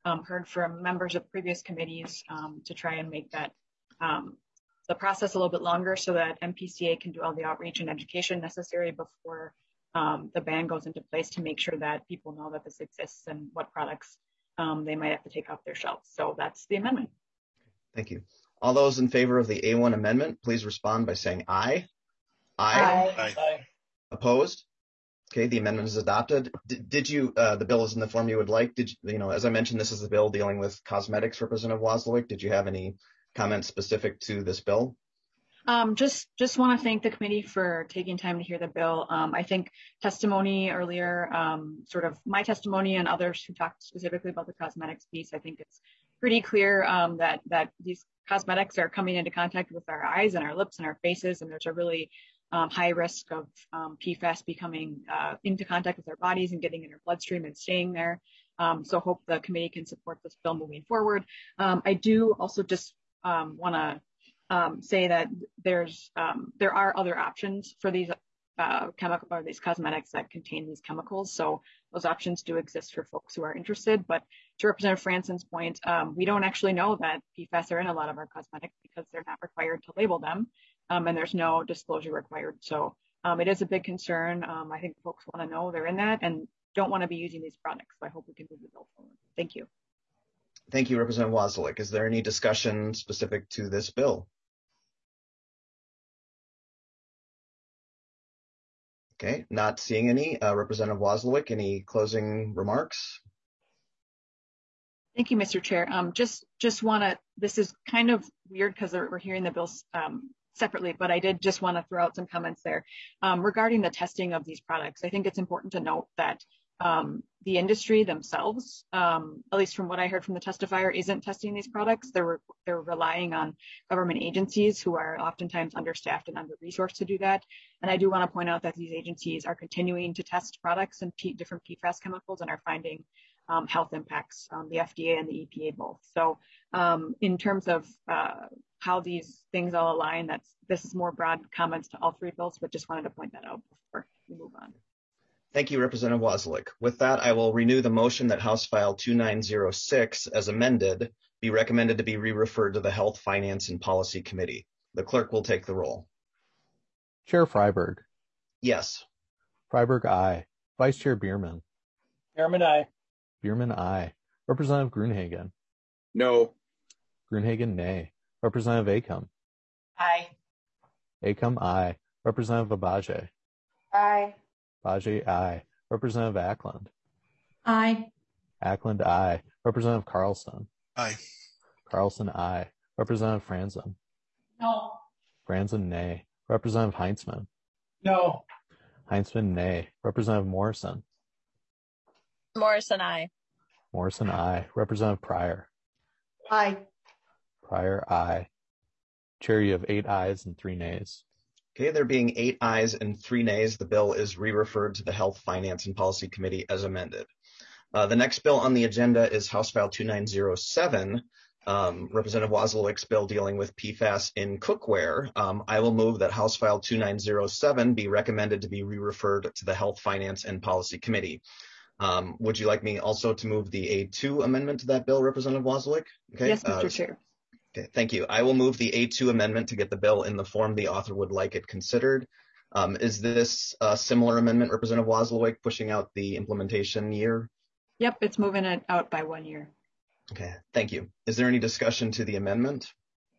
um, heard from members of previous committees um, to try and make that um, the process a little bit longer so that M P C A can do all the outreach and education necessary before um, the ban goes into place to make sure that people know that this exists and what products um, they might have to take off their shelves. So that's the amendment. Thank you. All those in favor of the A one amendment, please respond by saying aye. Aye. Aye. Aye. Opposed? Okay, the amendment is adopted. D did you, uh, the bill is in the form you would like. Did you, you know, as I mentioned, this is the bill dealing with cosmetics, Representative Wozlowick. Did you have any comments specific to this bill? Um, just just want to thank the committee for taking time to hear the bill. Um, I think testimony earlier, um, sort of my testimony and others who talked specifically about the cosmetics piece, I think it's pretty clear um, that that these cosmetics are coming into contact with our eyes and our lips and our faces, and there's a really um, high risk of um, P FAS becoming uh, into contact with our bodies and getting in our bloodstream and staying there. Um, so hope the committee can support this bill moving forward. Um, I do also just um, want to Um, say that there's um, there are other options for these uh, chemical or these cosmetics that contain these chemicals. So those options do exist for folks who are interested. But to Representative Franson's point, um, we don't actually know that P FAS are in a lot of our cosmetics because they're not required to label them, um, and there's no disclosure required. So um, it is a big concern. Um, I think folks want to know they're in that and don't want to be using these products. So I hope we can move the bill forward. Thank you. Thank you, Representative Wozlowick. Is there any discussion specific to this bill? Okay, not seeing any. Uh, Representative Wozlowick, any closing remarks? Thank you, Mister Chair. Um, just just want to, this is kind of weird because we're hearing the bills um, separately, but I did just want to throw out some comments there. Um, regarding the testing of these products, I think it's important to note that um, the industry themselves, um, at least from what I heard from the testifier, isn't testing these products. They're, they're relying on government agencies who are oftentimes understaffed and under-resourced to do that. And I do want to point out that these agencies are continuing to test products and P different P FAS chemicals and are finding um, health impacts, um, the F D A and the E P A both. So um, in terms of uh, how these things all align, that's this is more broad comments to all three bills, but just wanted to point that out before we move on. Thank you, Representative Wozlowick. With that, I will renew the motion that House File two nine zero six, as amended, be recommended to be re-referred to the Health, Finance, and Policy Committee. The clerk will take the roll. Chair Freiberg. Yes. Freiberg, aye. Vice Chair Bierman. Bierman, aye. Bierman, aye. Representative Gruenhagen. No. Gruenhagen, nay. Representative Acomb. Aye. Acomb, aye. Representative Abaje. Aye. Abaje, aye. Representative Ackland. Aye. Ackland, aye. Representative Carlson. Aye. Carlson, aye. Representative Franzen. No. Franzen, nay. Representative Heinzman. No. Heinzman, nay. Representative Morrison. Morrison, aye. Morrison, aye. Representative Pryor. Aye. Pryor, aye. Chair, you have eight ayes and three nays. Okay, there being eight ayes and three nays, the bill is re-referred to the Health, Finance, and Policy Committee as amended. Uh, the next bill on the agenda is House File two nine zero seven, um, Representative Wozlowick's bill dealing with P FAS in cookware. Um, I will move that House File two nine zero seven be recommended to be re-referred to the Health, Finance, and Policy Committee. Um, would you like me also to move the A two amendment to that bill, Representative Wozlowick? Okay. Yes, Mister Uh, Chair. Okay, thank you. I will move the A two amendment to get the bill in the form the author would like it considered. Um, is this a similar amendment, Representative Wozlowick, pushing out the implementation year? Yep, it's moving it out by one year. Okay, thank you. Is there any discussion to the amendment?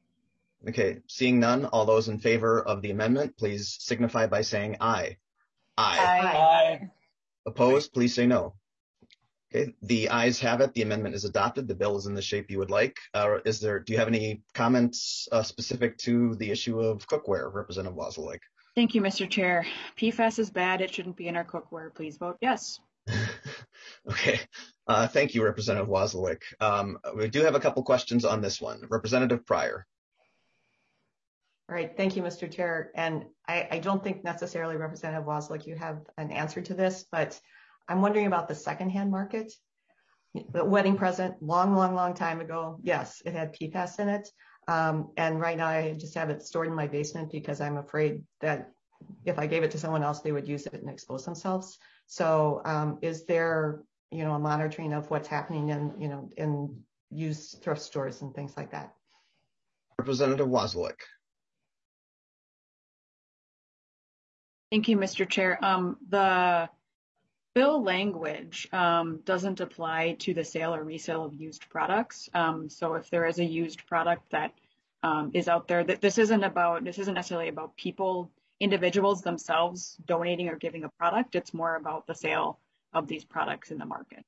Okay, seeing none, all those in favor of the amendment, please signify by saying aye. Aye. Aye. Aye. Opposed, please say no. Okay, the ayes have it. The amendment is adopted. The bill is in the shape you would like. Uh, is there? Do you have any comments uh, specific to the issue of cookware, Representative Wozlowick? Thank you, Mister Chair. P FAS is bad. It shouldn't be in our cookware. Please vote yes. Okay, uh, thank you, Representative Wozlowick. Um, we do have a couple questions on this one. Representative Pryor. All right, thank you, Mister Chair. And I, I don't think necessarily, Representative Wozlowick, you have an answer to this, but I'm wondering about the secondhand market. The wedding present, long, long, long time ago, yes, it had P FAS in it. Um, and right now I just have it stored in my basement because I'm afraid that if I gave it to someone else, they would use it and expose themselves. So um, is there you know, a monitoring of what's happening in, you know, in used thrift stores and things like that. Representative Wozniak. Thank you, Mister Chair. Um, the bill language um, doesn't apply to the sale or resale of used products. Um, so if there is a used product that um, is out there, that this isn't about, this isn't necessarily about people, individuals themselves donating or giving a product. It's more about the sale of these products in the market.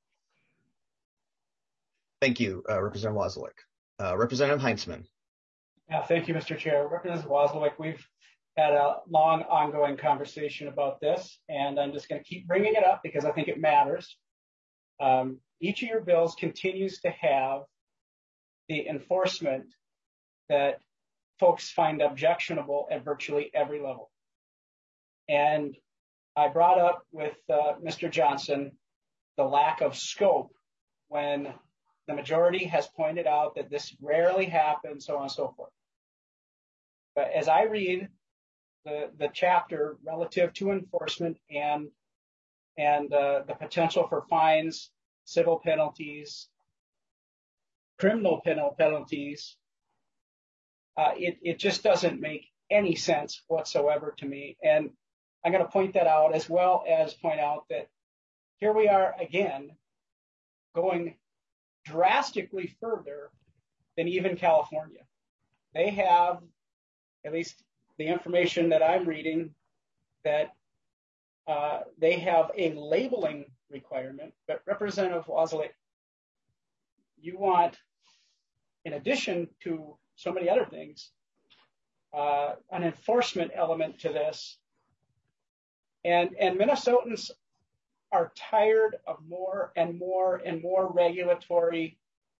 Thank you, uh, Representative Wozniak. Uh, Representative Heintzman. Yeah, thank you, Mister Chair. Representative Wozniak, we've had a long ongoing conversation about this, and I'm just going to keep bringing it up because I think it matters. Um, each of your bills continues to have the enforcement that folks find objectionable at virtually every level. And I brought up with uh, Mister Johnson the lack of scope when the majority has pointed out that this rarely happens, so on and so forth. But as I read the, the chapter relative to enforcement and, and uh, the potential for fines, civil penalties, criminal penalties, uh, it, it just doesn't make any sense whatsoever to me. And I'm going to point that out, as well as point out that here we are again going drastically further than even California. They have, at least the information that I'm reading, that uh, they have a labeling requirement. But Representative Wozniak, you want, in addition to so many other things, uh, an enforcement element to this. And, and Minnesotans are tired of more and more and more regulatory,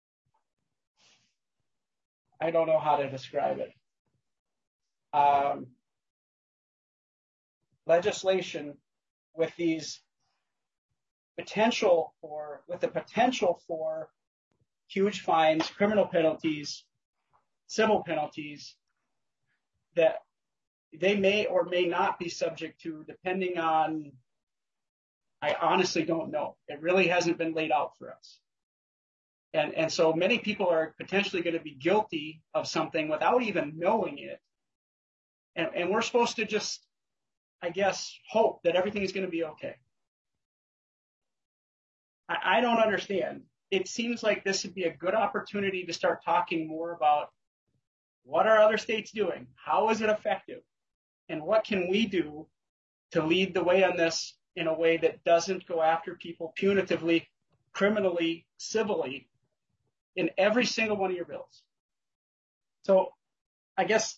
I don't know how to describe it, um, legislation with these potential for, with the potential for huge fines, criminal penalties, civil penalties that they may or may not be subject to, depending on, I honestly don't know. It really hasn't been laid out for us. And, and so many people are potentially going to be guilty of something without even knowing it. And, and we're supposed to just, I guess, hope that everything is going to be okay. I, I don't understand. It seems like this would be a good opportunity to start talking more about what are other states doing? How is it effective? And what can we do to lead the way on this in a way that doesn't go after people punitively, criminally, civilly in every single one of your bills? So I guess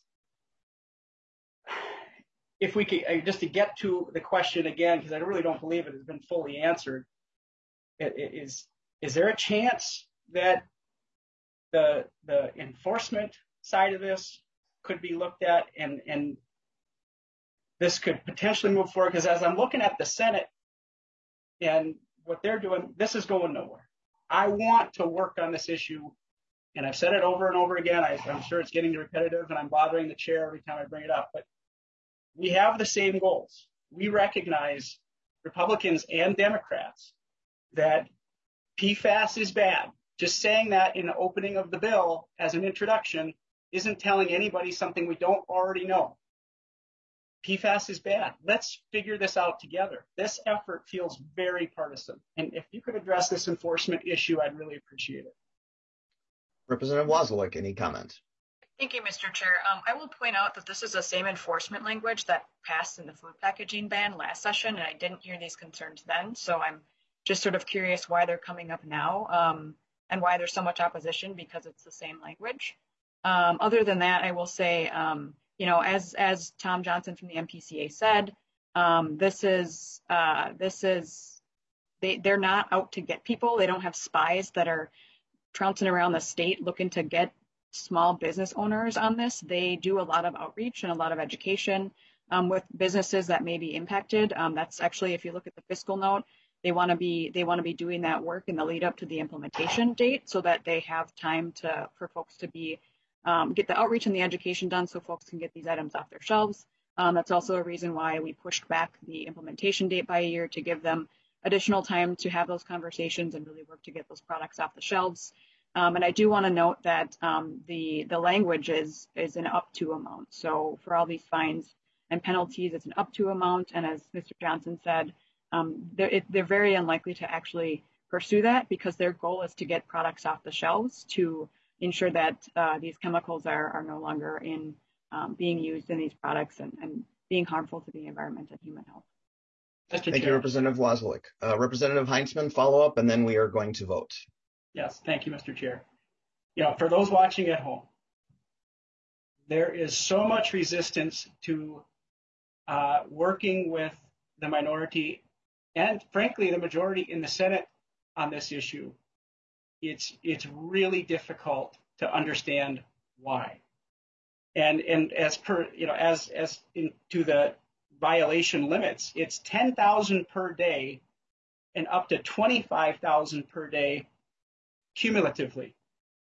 if we could, just to get to the question again, because I really don't believe it has been fully answered, is, is there a chance that the, the enforcement side of this could be looked at and, and this could potentially move forward? Because as I'm looking at the Senate and what they're doing, this is going nowhere. I want to work on this issue, and I've said it over and over again. I, I'm sure it's getting repetitive, and I'm bothering the chair every time I bring it up. But we have the same goals. We recognize, Republicans and Democrats, that P FAS is bad. Just saying that in the opening of the bill as an introduction isn't telling anybody something we don't already know. P FAS is bad. Let's figure this out together. This effort feels very partisan. And if you could address this enforcement issue, I'd really appreciate it. Representative Wozniak, any comment? Thank you, Mister Chair. Um, I will point out that this is the same enforcement language that passed in the food packaging ban last session, and I didn't hear these concerns then. So I'm just sort of curious why they're coming up now um, and why there's so much opposition, because it's the same language. Um, other than that, I will say, um, you know, as as Tom Johnson from the M P C A said, um, this is uh, this is they they're not out to get people. They don't have spies that are trouncing around the state looking to get small business owners on this. They do a lot of outreach and a lot of education um, with businesses that may be impacted. Um, that's actually, if you look at the fiscal note, they want to be they want to be doing that work in the lead up to the implementation date, so that they have time to for folks to be um, get the outreach and the education done, so folks can get these items off their shelves. Um, that's also a reason why we pushed back the implementation date by a year, to give them additional time to have those conversations and really work to get those products off the shelves. Um, and I do want to note that um, the the language is is an up to amount. So for all these fines and penalties, it's an up to amount. And as Mister Johnson said, um, they're, it, they're very unlikely to actually pursue that because their goal is to get products off the shelves to ensure that uh, these chemicals are, are no longer in um, being used in these products and, and being harmful to the environment and human health. Mister Thank Chair. you, Representative Wozniak. Uh, Representative Heinzman, follow up, and then we are going to vote. Yes, thank you, Mister Chair. You know, for those watching at home, there is so much resistance to uh, working with the minority and, frankly, the majority in the Senate on this issue. It's it's really difficult to understand why. And and as per you know, as as into the violation limits, it's ten thousand per day and up to twenty-five thousand per day cumulatively.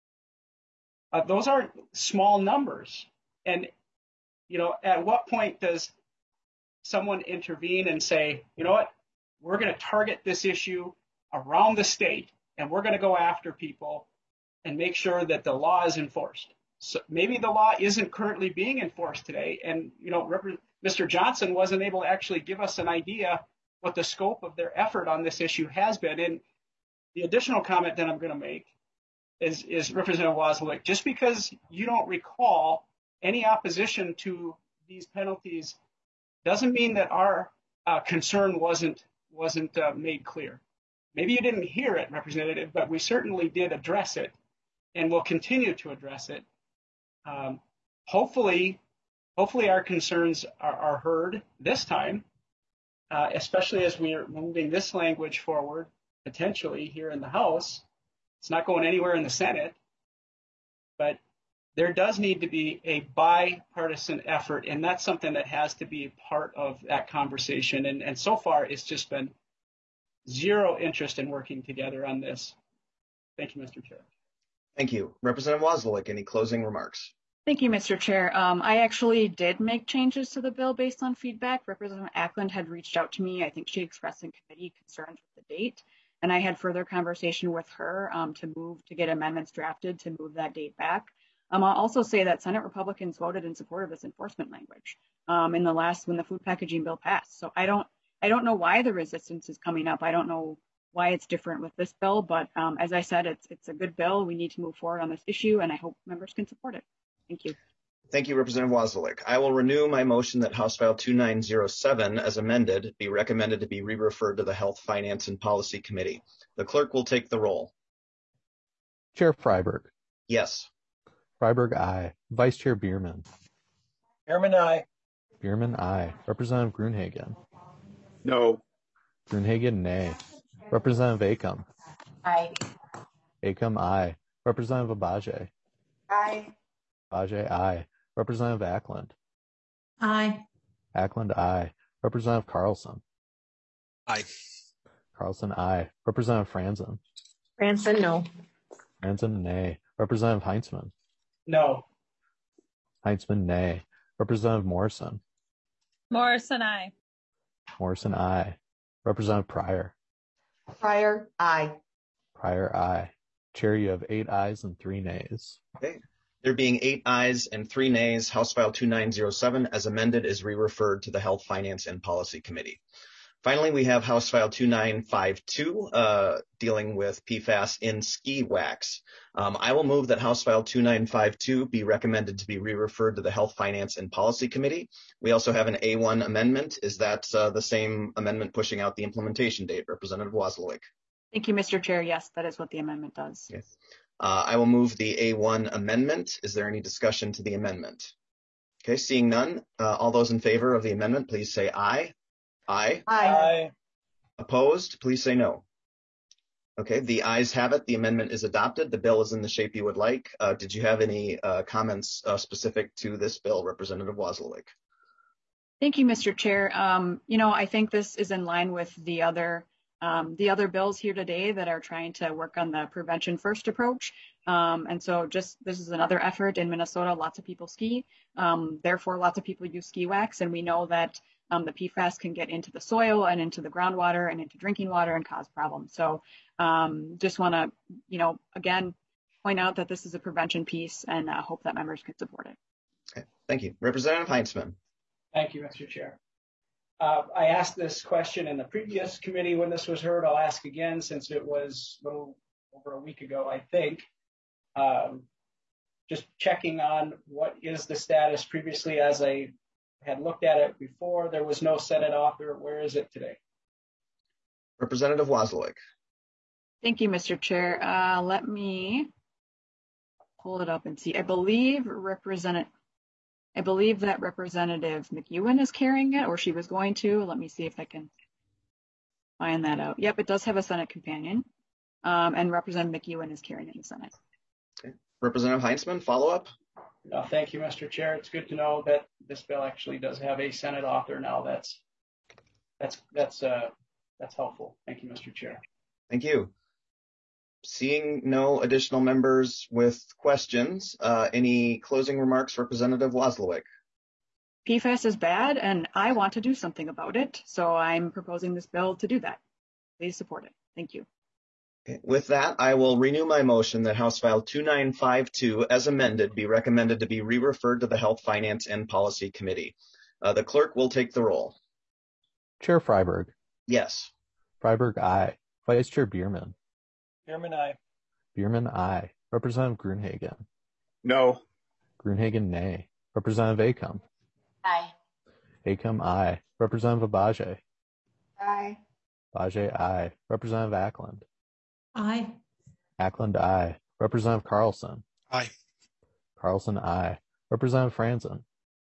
Uh, those aren't small numbers. And, you know, at what point does someone intervene and say, you know what, we're going to target this issue around the state and we're going to go after people and make sure that the law is enforced? So maybe the law isn't currently being enforced today. And, you know, Mister Johnson wasn't able to actually give us an idea what the scope of their effort on this issue has been. And the additional comment that I'm going to make is, is Representative Wozniak, just because you don't recall any opposition to these penalties doesn't mean that our uh, concern wasn't wasn't uh, made clear. Maybe you didn't hear it, Representative, but we certainly did address it and will continue to address it. Um, hopefully, hopefully our concerns are, are heard this time, uh, especially as we are moving this language forward, potentially here in the House. It's not going anywhere in the Senate, but there does need to be a bipartisan effort, and that's something that has to be part of that conversation. And, and so far, it's just been zero interest in working together on this. Thank you, Mister Chair. Thank you. Representative Wozniak, any closing remarks? Thank you, Mister Chair. Um, I actually did make changes to the bill based on feedback. Representative Ackland had reached out to me. I think she expressed in committee concerns with the date, and I had further conversation with her um, to move to get amendments drafted to move that date back. Um, I'll also say that Senate Republicans voted in support of this enforcement language um, in the last when the food packaging bill passed. So I don't I don't know why the resistance is coming up. I don't know why it's different with this bill, but um, as I said, it's it's a good bill. We need to move forward on this issue, and I hope members can support it. Thank you. Thank you, Representative Wozniak. I will renew my motion that House File two nine zero seven, as amended, be recommended to be re-referred to the Health, Finance, and Policy Committee. The clerk will take the roll. Chair Freiberg. Yes. Freiberg, aye. Vice Chair Bierman. Bierman, aye. Bierman, aye. Representative Gruenhagen. No. Gruenhagen, nay. Representative Acom. Aye. Acom, aye. Representative Abaje. Aye. Abaje, aye. Representative Ackland. Aye. Ackland, aye. Representative Carlson. Aye. Carlson, aye. Representative Franzen. Franzen, no. Franzen, nay. Representative Heinzman. No. Heinzman, nay. Representative Morrison. Morrison, aye. Morrison, aye. Representative Pryor. Pryor, aye. Pryor, aye. Chair, you have eight ayes and three nays. Okay. There being eight ayes and three nays, House File two nine zero seven, as amended, is re-referred to the Health, Finance, and Policy Committee. Finally, we have House File two nine five two, uh, dealing with P FAS in ski wax. Um, I will move that House File two nine five two be recommended to be re-referred to the Health, Finance, and Policy Committee. We also have an A one amendment. Is that uh, the same amendment pushing out the implementation date, Representative Wozniak? Thank you, Mister Chair. Yes, that is what the amendment does. Yes. Uh, I will move the A one amendment. Is there any discussion to the amendment? Okay, seeing none, uh, all those in favor of the amendment, please say aye. Aye. Aye. Aye. Opposed, please say no. Okay, the ayes have it. The amendment is adopted. The bill is in the shape you would like. Uh, did you have any uh, comments uh, specific to this bill, Representative Wozniak? Thank you, Mister Chair. Um, you know, I think this is in line with the other um, the other bills here today that are trying to work on the prevention first approach. Um, and so just this is another effort in Minnesota. Lots of people ski. Um, therefore, lots of people use ski wax. And we know that um, the P FAS can get into the soil and into the groundwater and into drinking water and cause problems. So um, just want to, you know, again, point out that this is a prevention piece, and uh, hope that members can support it. Okay, thank you. Representative Heintzman. Thank you, Mister Chair. Uh, I asked this question in the previous committee when this was heard. I'll ask again since it was a little over a week ago, I think. Um, just checking on what is the status previously. As I had looked at it before, there was no Senate author. Where is it today? Representative Wozlik. Thank you, Mister Chair. Uh, let me pull it up and see. I believe Representative I believe that Representative McEwen is carrying it, or she was going to. Let me see if I can find that out. Yep, it does have a Senate companion, um, and Representative McEwen is carrying it in the Senate. Okay. Representative Heintzman, follow up. No, thank you, Mister Chair. It's good to know that this bill actually does have a Senate author now. That's that's that's uh, that's helpful. Thank you, Mister Chair. Thank you. Seeing no additional members with questions, uh, any closing remarks, Representative Wozlik? P FAS is bad, and I want to do something about it, so I'm proposing this bill to do that. Please support it. Thank you. Okay. With that, I will renew my motion that House File two nine five two, as amended, be recommended to be re-referred to the Health, Finance, and Policy Committee. Uh, the clerk will take the roll. Chair Freiberg. Yes. Freiberg, aye. Vice Chair Bierman. Bierman, aye. Bierman, aye. Representative Gruenhagen. No. Gruenhagen, nay. Representative Acomb. Aye. Acomb, aye. Representative Abaje. Aye. Abaje, aye. Representative Ackland. Aye. Ackland, aye. Representative Carlson. Aye. Carlson, aye. Representative Franzen.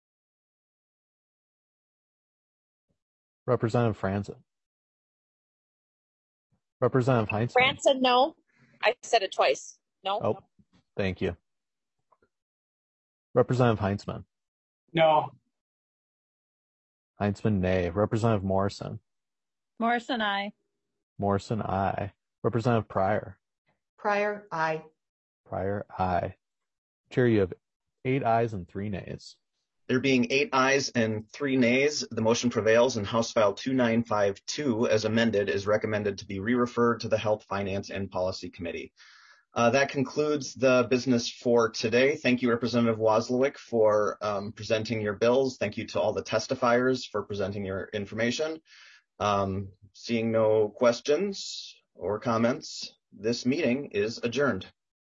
Representative Franzen. Representative Heintzman. Franzen, no. I said it twice. No. Oh, thank you. Representative Heintzman. No. Heintzman, nay. Representative Morrison. Morrison, aye. Morrison, aye. Representative Pryor. Pryor, aye. Pryor, aye. Chair, you have eight ayes and three nays. There being eight ayes and three nays, the motion prevails, and House File two nine five two, as amended, is recommended to be re-referred to the Health, Finance, and Policy Committee. Uh, that concludes the business for today. Thank you, Representative Wozlik, for um, presenting your bills. Thank you to all the testifiers for presenting your information. Um, seeing no questions or comments, this meeting is adjourned.